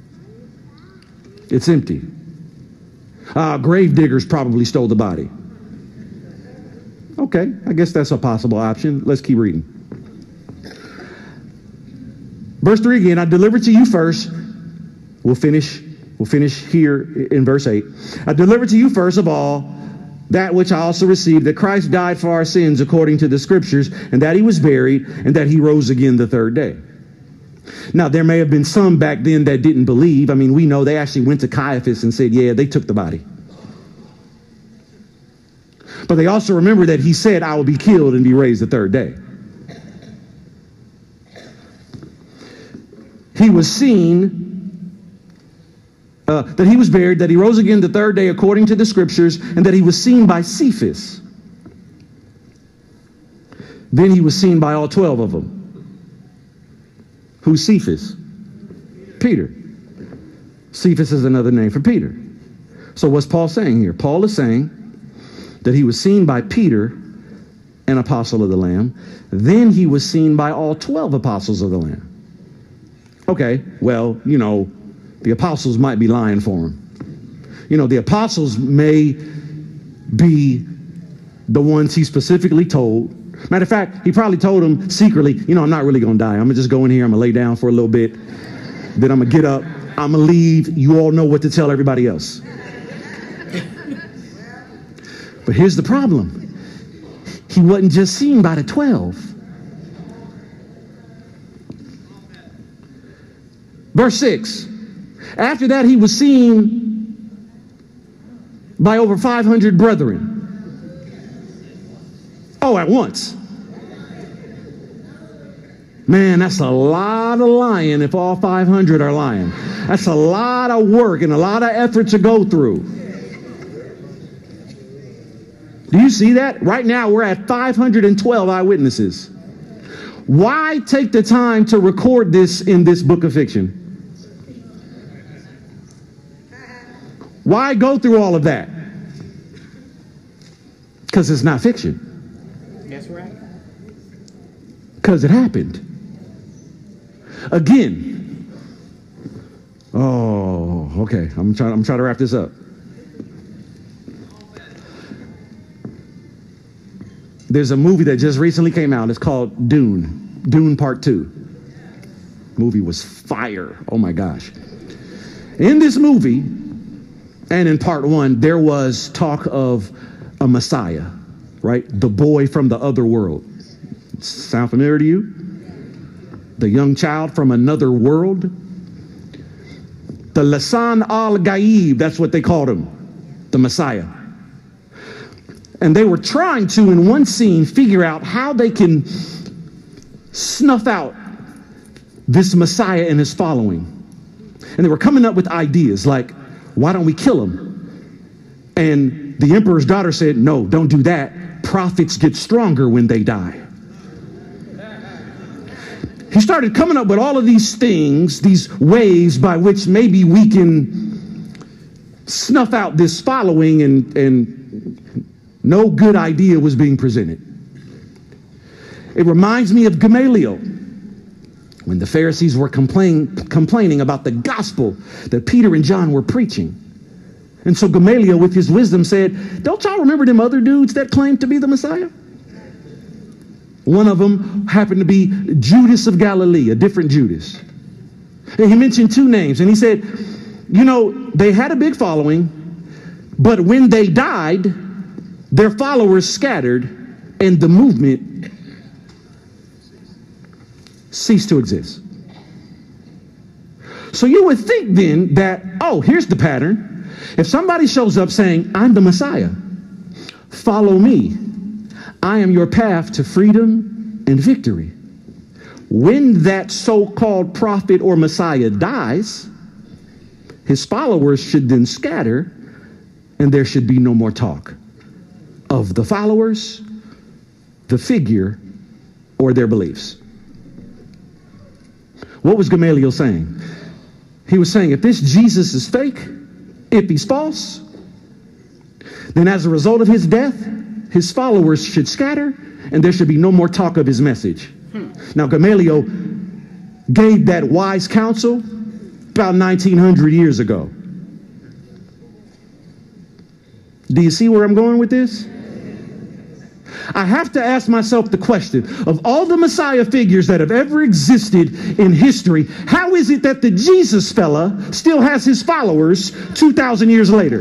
It's empty. Grave diggers probably stole the body. Okay, I guess that's a possible option. Let's keep reading. Verse 3 again, I delivered to you first. We'll finish here in verse 8. I delivered to you first of all that which I also received, that Christ died for our sins according to the scriptures, and that he was buried, and that he rose again the third day. Now, there may have been some back then that didn't believe. I mean, we know they actually went to Caiaphas and said, yeah, they took the body. But they also remember that he said, I will be killed and be raised the third day. He was seen, that he was buried, that he rose again the third day according to the scriptures, and that he was seen by Cephas. Then he was seen by all 12 of them. Who's Cephas? Peter. Cephas is another name for Peter. So what's Paul saying here? Paul is saying that he was seen by Peter, an apostle of the Lamb. Then he was seen by all 12 apostles of the Lamb. Okay, well, the apostles might be lying for him. The apostles may be the ones he specifically told. Matter of fact, he probably told them secretly, I'm not really going to die. I'm going to just go in here. I'm going to lay down for a little bit. Then I'm going to get up. I'm going to leave. You all know what to tell everybody else. But here's the problem. He wasn't just seen by the 12. Verse 6. After that, he was seen by over 500 brethren. Oh, at once. Man, that's a lot of lying if all 500 are lying. That's a lot of work and a lot of effort to go through. Do you see that? Right now, we're at 512 eyewitnesses. Why take the time to record this in this book of fiction? Why go through all of that? Because it's not fiction. That's right. Because it happened. Again. Oh, okay. I'm trying to wrap this up. There's a movie that just recently came out. It's called Dune. Dune Part 2. Movie was fire. Oh my gosh. In this movie, and in Part 1, there was talk of a Messiah, right? The boy from the other world. Sound familiar to you? The young child from another world. The Lisan al-Gaib, that's what they called him. The Messiah. And they were trying to, in one scene, figure out how they can snuff out this Messiah and his following. And they were coming up with ideas like, why don't we kill him? And the emperor's daughter said, no, don't do that. Prophets get stronger when they die. He started coming up with all of these things, these ways by which maybe we can snuff out this following, and no good idea was being presented. It reminds me of Gamaliel, when the Pharisees were complaining about the gospel that Peter and John were preaching. And so Gamaliel, with his wisdom, said, don't y'all remember them other dudes that claimed to be the Messiah? One of them happened to be Judas of Galilee, a different Judas. And he mentioned two names, and he said, they had a big following, but when they died, their followers scattered, and the movement ceased to exist. So you would think then that, here's the pattern. If somebody shows up saying, I'm the Messiah, follow me. I am your path to freedom and victory. When that so-called prophet or Messiah dies, his followers should then scatter, and there should be no more talk of the followers, the figure, or their beliefs. What was Gamaliel saying? He was saying, if this Jesus is fake, if he's false, then as a result of his death, his followers should scatter, and there should be no more talk of his message. Now, Gamaliel gave that wise counsel about 1900 years ago. Do you see where I'm going with this? I have to ask myself the question, of all the Messiah figures that have ever existed in history, how is it that the Jesus fella still has his followers 2,000 years later?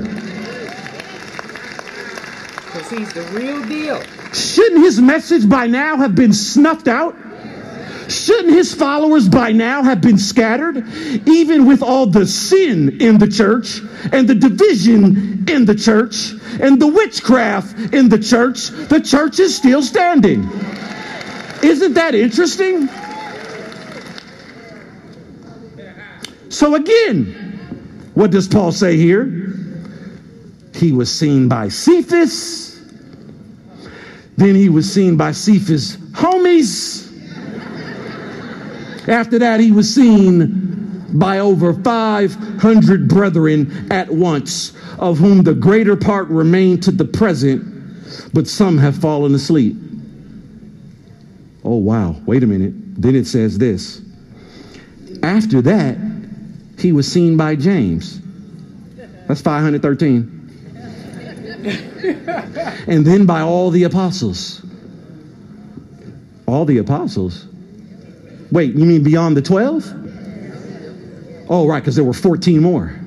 Because he's the real deal. Shouldn't his message by now have been snuffed out? Shouldn't his followers by now have been scattered? Even with all the sin in the church and the division in the church and the witchcraft in the church is still standing. Isn't that interesting? So again, what does Paul say here? He was seen by Cephas. Then he was seen by Cephas' homies. After that, he was seen by over 500 brethren at once, of whom the greater part remain to the present, but some have fallen asleep. Oh, wow. Wait a minute. Then it says this. After that, he was seen by James. That's 513. And then by all the apostles. All the apostles? Wait, you mean beyond the 12? Oh, right, because there were 14 more.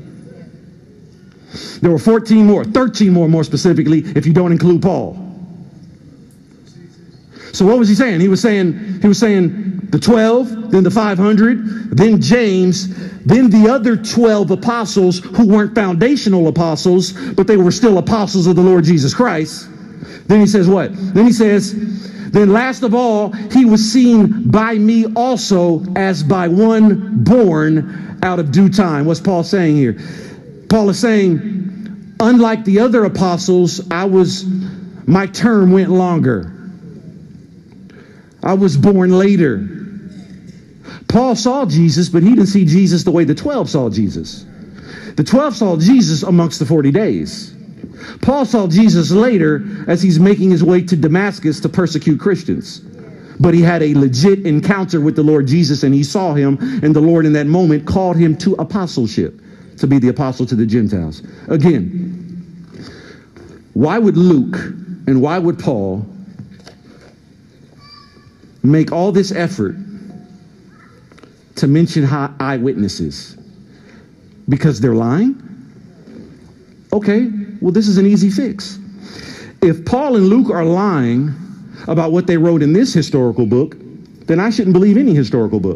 There were 14 more, 13 more specifically, if you don't include Paul. So what was he saying? He was saying the 12, then the 500, then James, then the other 12 apostles who weren't foundational apostles, but they were still apostles of the Lord Jesus Christ. Then he says what? Then he says, then last of all, he was seen by me also as by one born out of due time. What's Paul saying here? Paul is saying, unlike the other apostles, my term went longer. I was born later. Paul saw Jesus, but he didn't see Jesus the way the 12 saw Jesus. The 12 saw Jesus amongst the 40 days. Paul saw Jesus later as he's making his way to Damascus to persecute Christians. But he had a legit encounter with the Lord Jesus, and he saw him, and the Lord in that moment called him to apostleship, to be the apostle to the Gentiles. Again, why would Luke and why would Paul make all this effort to mention eyewitnesses? Because they're lying? Okay, well, this is an easy fix. If Paul and Luke are lying about what they wrote in this historical book, then I shouldn't believe any historical book.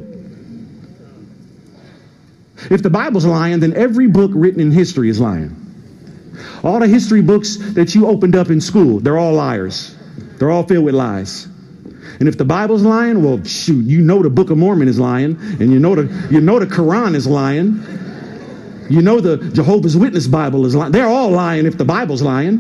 If the Bible's lying, then every book written in history is lying. All the history books that you opened up in school, they're all liars. They're all filled with lies. And if the Bible's lying, well, shoot, you know the Book of Mormon is lying, and you know the Quran is lying. You know the Jehovah's Witness Bible is lying. They're all lying if the Bible's lying.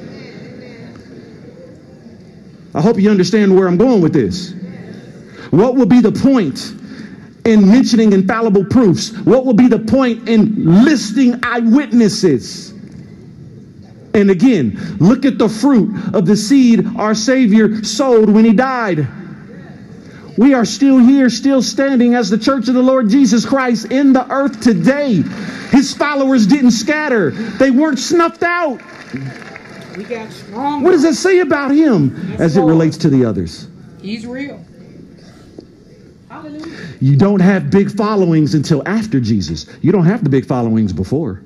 I hope you understand where I'm going with this. What will be the point in mentioning infallible proofs? What will be the point in listing eyewitnesses? And again, look at the fruit of the seed our Savior sowed when he died. We are still here, still standing as the church of the Lord Jesus Christ in the earth today. His followers didn't scatter. They weren't snuffed out. We got stronger. What does that say about him as it relates to the others? He's real. Hallelujah. You don't have big followings until after Jesus. You don't have the big followings before.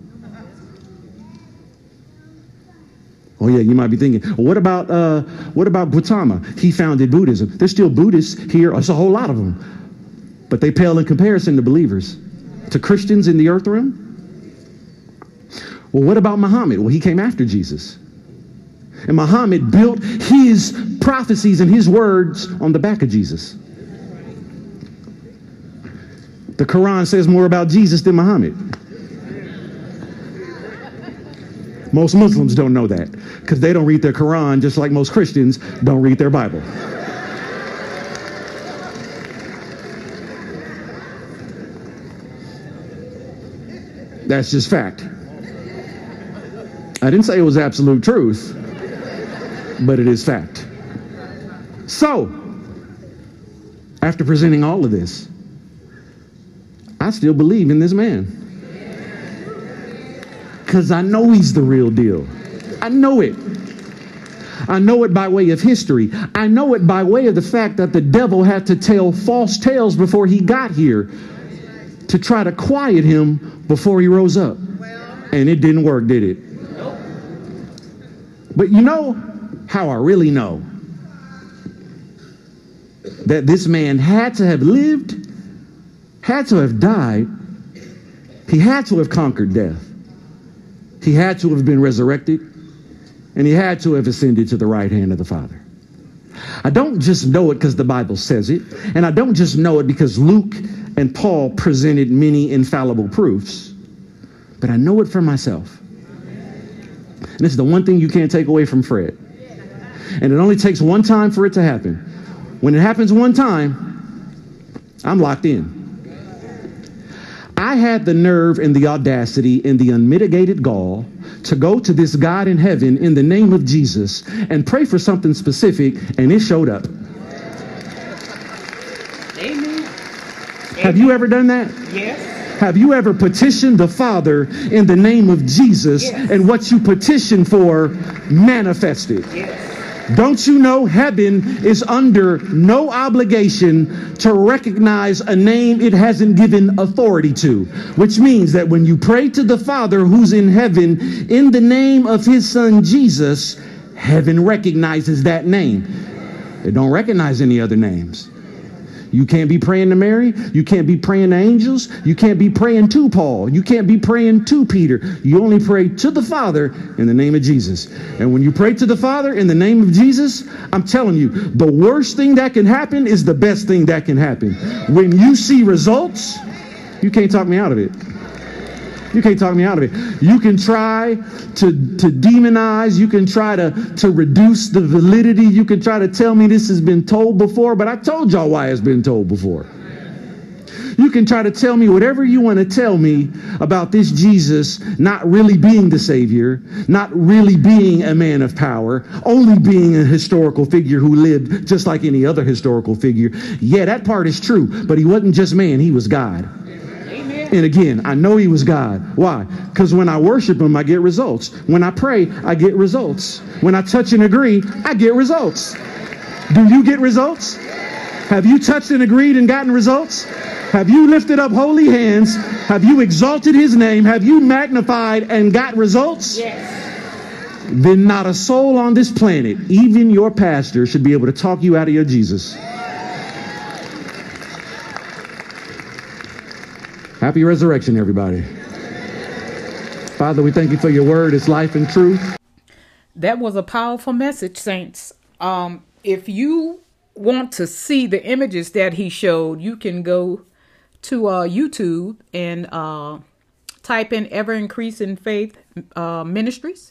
Oh yeah, you might be thinking, well, what about Gautama? He founded Buddhism. There's still Buddhists here. There's a whole lot of them, but they pale in comparison to believers, to Christians in the earth realm. Well, what about Muhammad? Well, he came after Jesus, and Muhammad built his prophecies and his words on the back of Jesus. The Quran says more about Jesus than Muhammad. Most Muslims don't know that because they don't read their Quran, just like most Christians don't read their Bible. That's just fact. I didn't say it was absolute truth, but it is fact. So, after presenting all of this, I still believe in this man. Because I know he's the real deal. I know it. I know it by way of history. I know it by way of the fact that the devil had to tell false tales before he got here to try to quiet him before he rose up. And it didn't work, did it? But you know how I really know that this man had to have lived, had to have died, he had to have conquered death. He had to have been resurrected, and he had to have ascended to the right hand of the Father. I don't just know it because the Bible says it, and I don't just know it because Luke and Paul presented many infallible proofs, but I know it for myself. And this is the one thing you can't take away from Fred. And it only takes one time for it to happen. When it happens one time, I'm locked in. I had the nerve and the audacity and the unmitigated gall to go to this God in heaven in the name of Jesus and pray for something specific, and it showed up. Amen. Have you ever done that? Yes. Have you ever petitioned the Father in the name of Jesus, yes, and what you petitioned for manifested? Yes. Don't you know heaven is under no obligation to recognize a name it hasn't given authority to? Which means that when you pray to the Father who's in heaven in the name of his son Jesus, heaven recognizes that name. They don't recognize any other names. You can't be praying to Mary. You can't be praying to angels. You can't be praying to Paul. You can't be praying to Peter. You only pray to the Father in the name of Jesus. And when you pray to the Father in the name of Jesus, I'm telling you, the worst thing that can happen is the best thing that can happen. When you see results, you can't talk me out of it. You can't talk me out of it. You can try to demonize. You can try to reduce the validity. You can try to tell me this has been told before, but I told y'all why it's been told before. You can try to tell me whatever you want to tell me about this Jesus not really being the Savior, not really being a man of power, only being a historical figure who lived just like any other historical figure. Yeah, that part is true, but he wasn't just man, he was God. And again, I know he was God. Why? Because when I worship him, I get results. When I pray, I get results. When I touch and agree, I get results. Do you get results? Have you touched and agreed and gotten results? Have you lifted up holy hands? Have you exalted his name? Have you magnified and got results? Yes. Then not a soul on this planet, even your pastor, should be able to talk you out of your Jesus. Happy resurrection, everybody. Father, we thank you for your word. It's life and truth. That was a powerful message, saints. If you want to see the images that he showed, you can go to YouTube and type in Ever Increasing Faith Ministries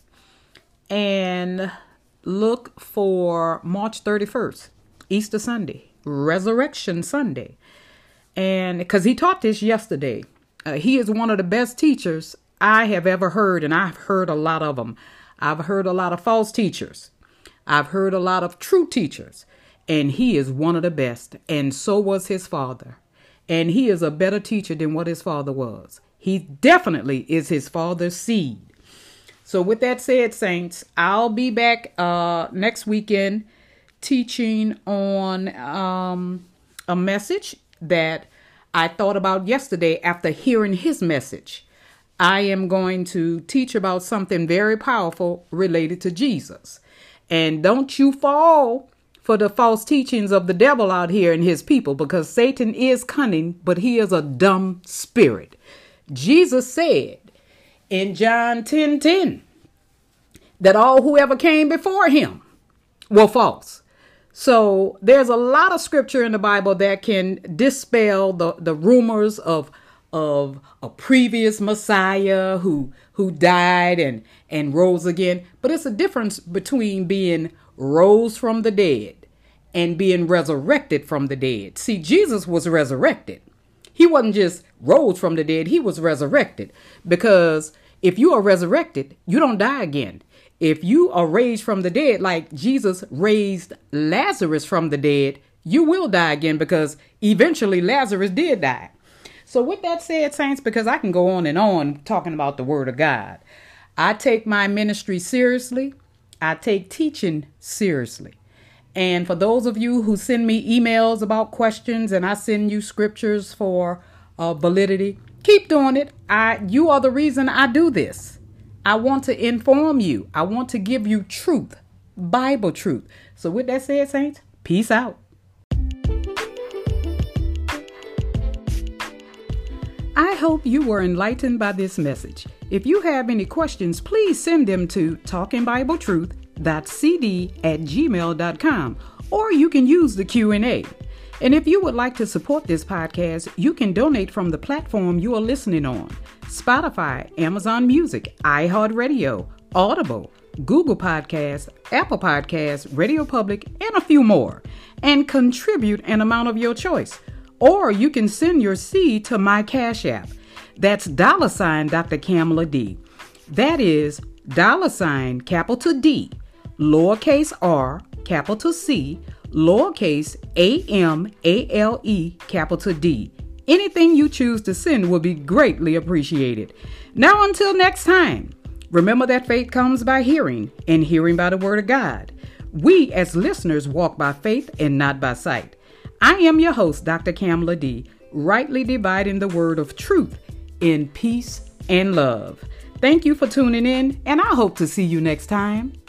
and look for March 31st, Easter Sunday, Resurrection Sunday. And because he taught this yesterday, he is one of the best teachers I have ever heard. And I've heard a lot of them. I've heard a lot of false teachers. I've heard a lot of true teachers. And he is one of the best. And so was his father. And he is a better teacher than what his father was. He definitely is his father's seed. So with that said, saints, I'll be back next weekend teaching on a message that I thought about yesterday after hearing his message. I am going to teach about something very powerful related to Jesus. And don't you fall for the false teachings of the devil out here and his people, because Satan is cunning, but he is a dumb spirit. Jesus said in John 10:10 that all whoever came before him were false. So there's a lot of scripture in the Bible that can dispel the rumors of a previous Messiah who died and rose again. But it's a difference between being rose from the dead and being resurrected from the dead. See, Jesus was resurrected. He wasn't just rose from the dead. He was resurrected, because if you are resurrected, you don't die again. If you are raised from the dead, like Jesus raised Lazarus from the dead, you will die again, because eventually Lazarus did die. So with that said, saints, because I can go on and on talking about the word of God, I take my ministry seriously. I take teaching seriously. And for those of you who send me emails about questions and I send you scriptures for validity, keep doing it. You are the reason I do this. I want to inform you. I want to give you truth, Bible truth. So with that said, saints, peace out. I hope you were enlightened by this message. If you have any questions, please send them to talkingbibletruth.cd@gmail.com, or you can use the Q&A. And if you would like to support this podcast, you can donate from the platform you are listening on: Spotify, Amazon Music, iHeartRadio, Audible, Google Podcasts, Apple Podcasts, Radio Public, and a few more, and contribute an amount of your choice. Or you can send your seed to my Cash App. That's $ Dr. Kamala D. That is $ capital D, lowercase r, capital C, lowercase AMALE, capital D. Anything you choose to send will be greatly appreciated. Now, until next time, remember that faith comes by hearing, and hearing by the word of God. We as listeners walk by faith and not by sight. I am your host, Dr. Kamala D., rightly dividing the word of truth in peace and love. Thank you for tuning in, and I hope to see you next time.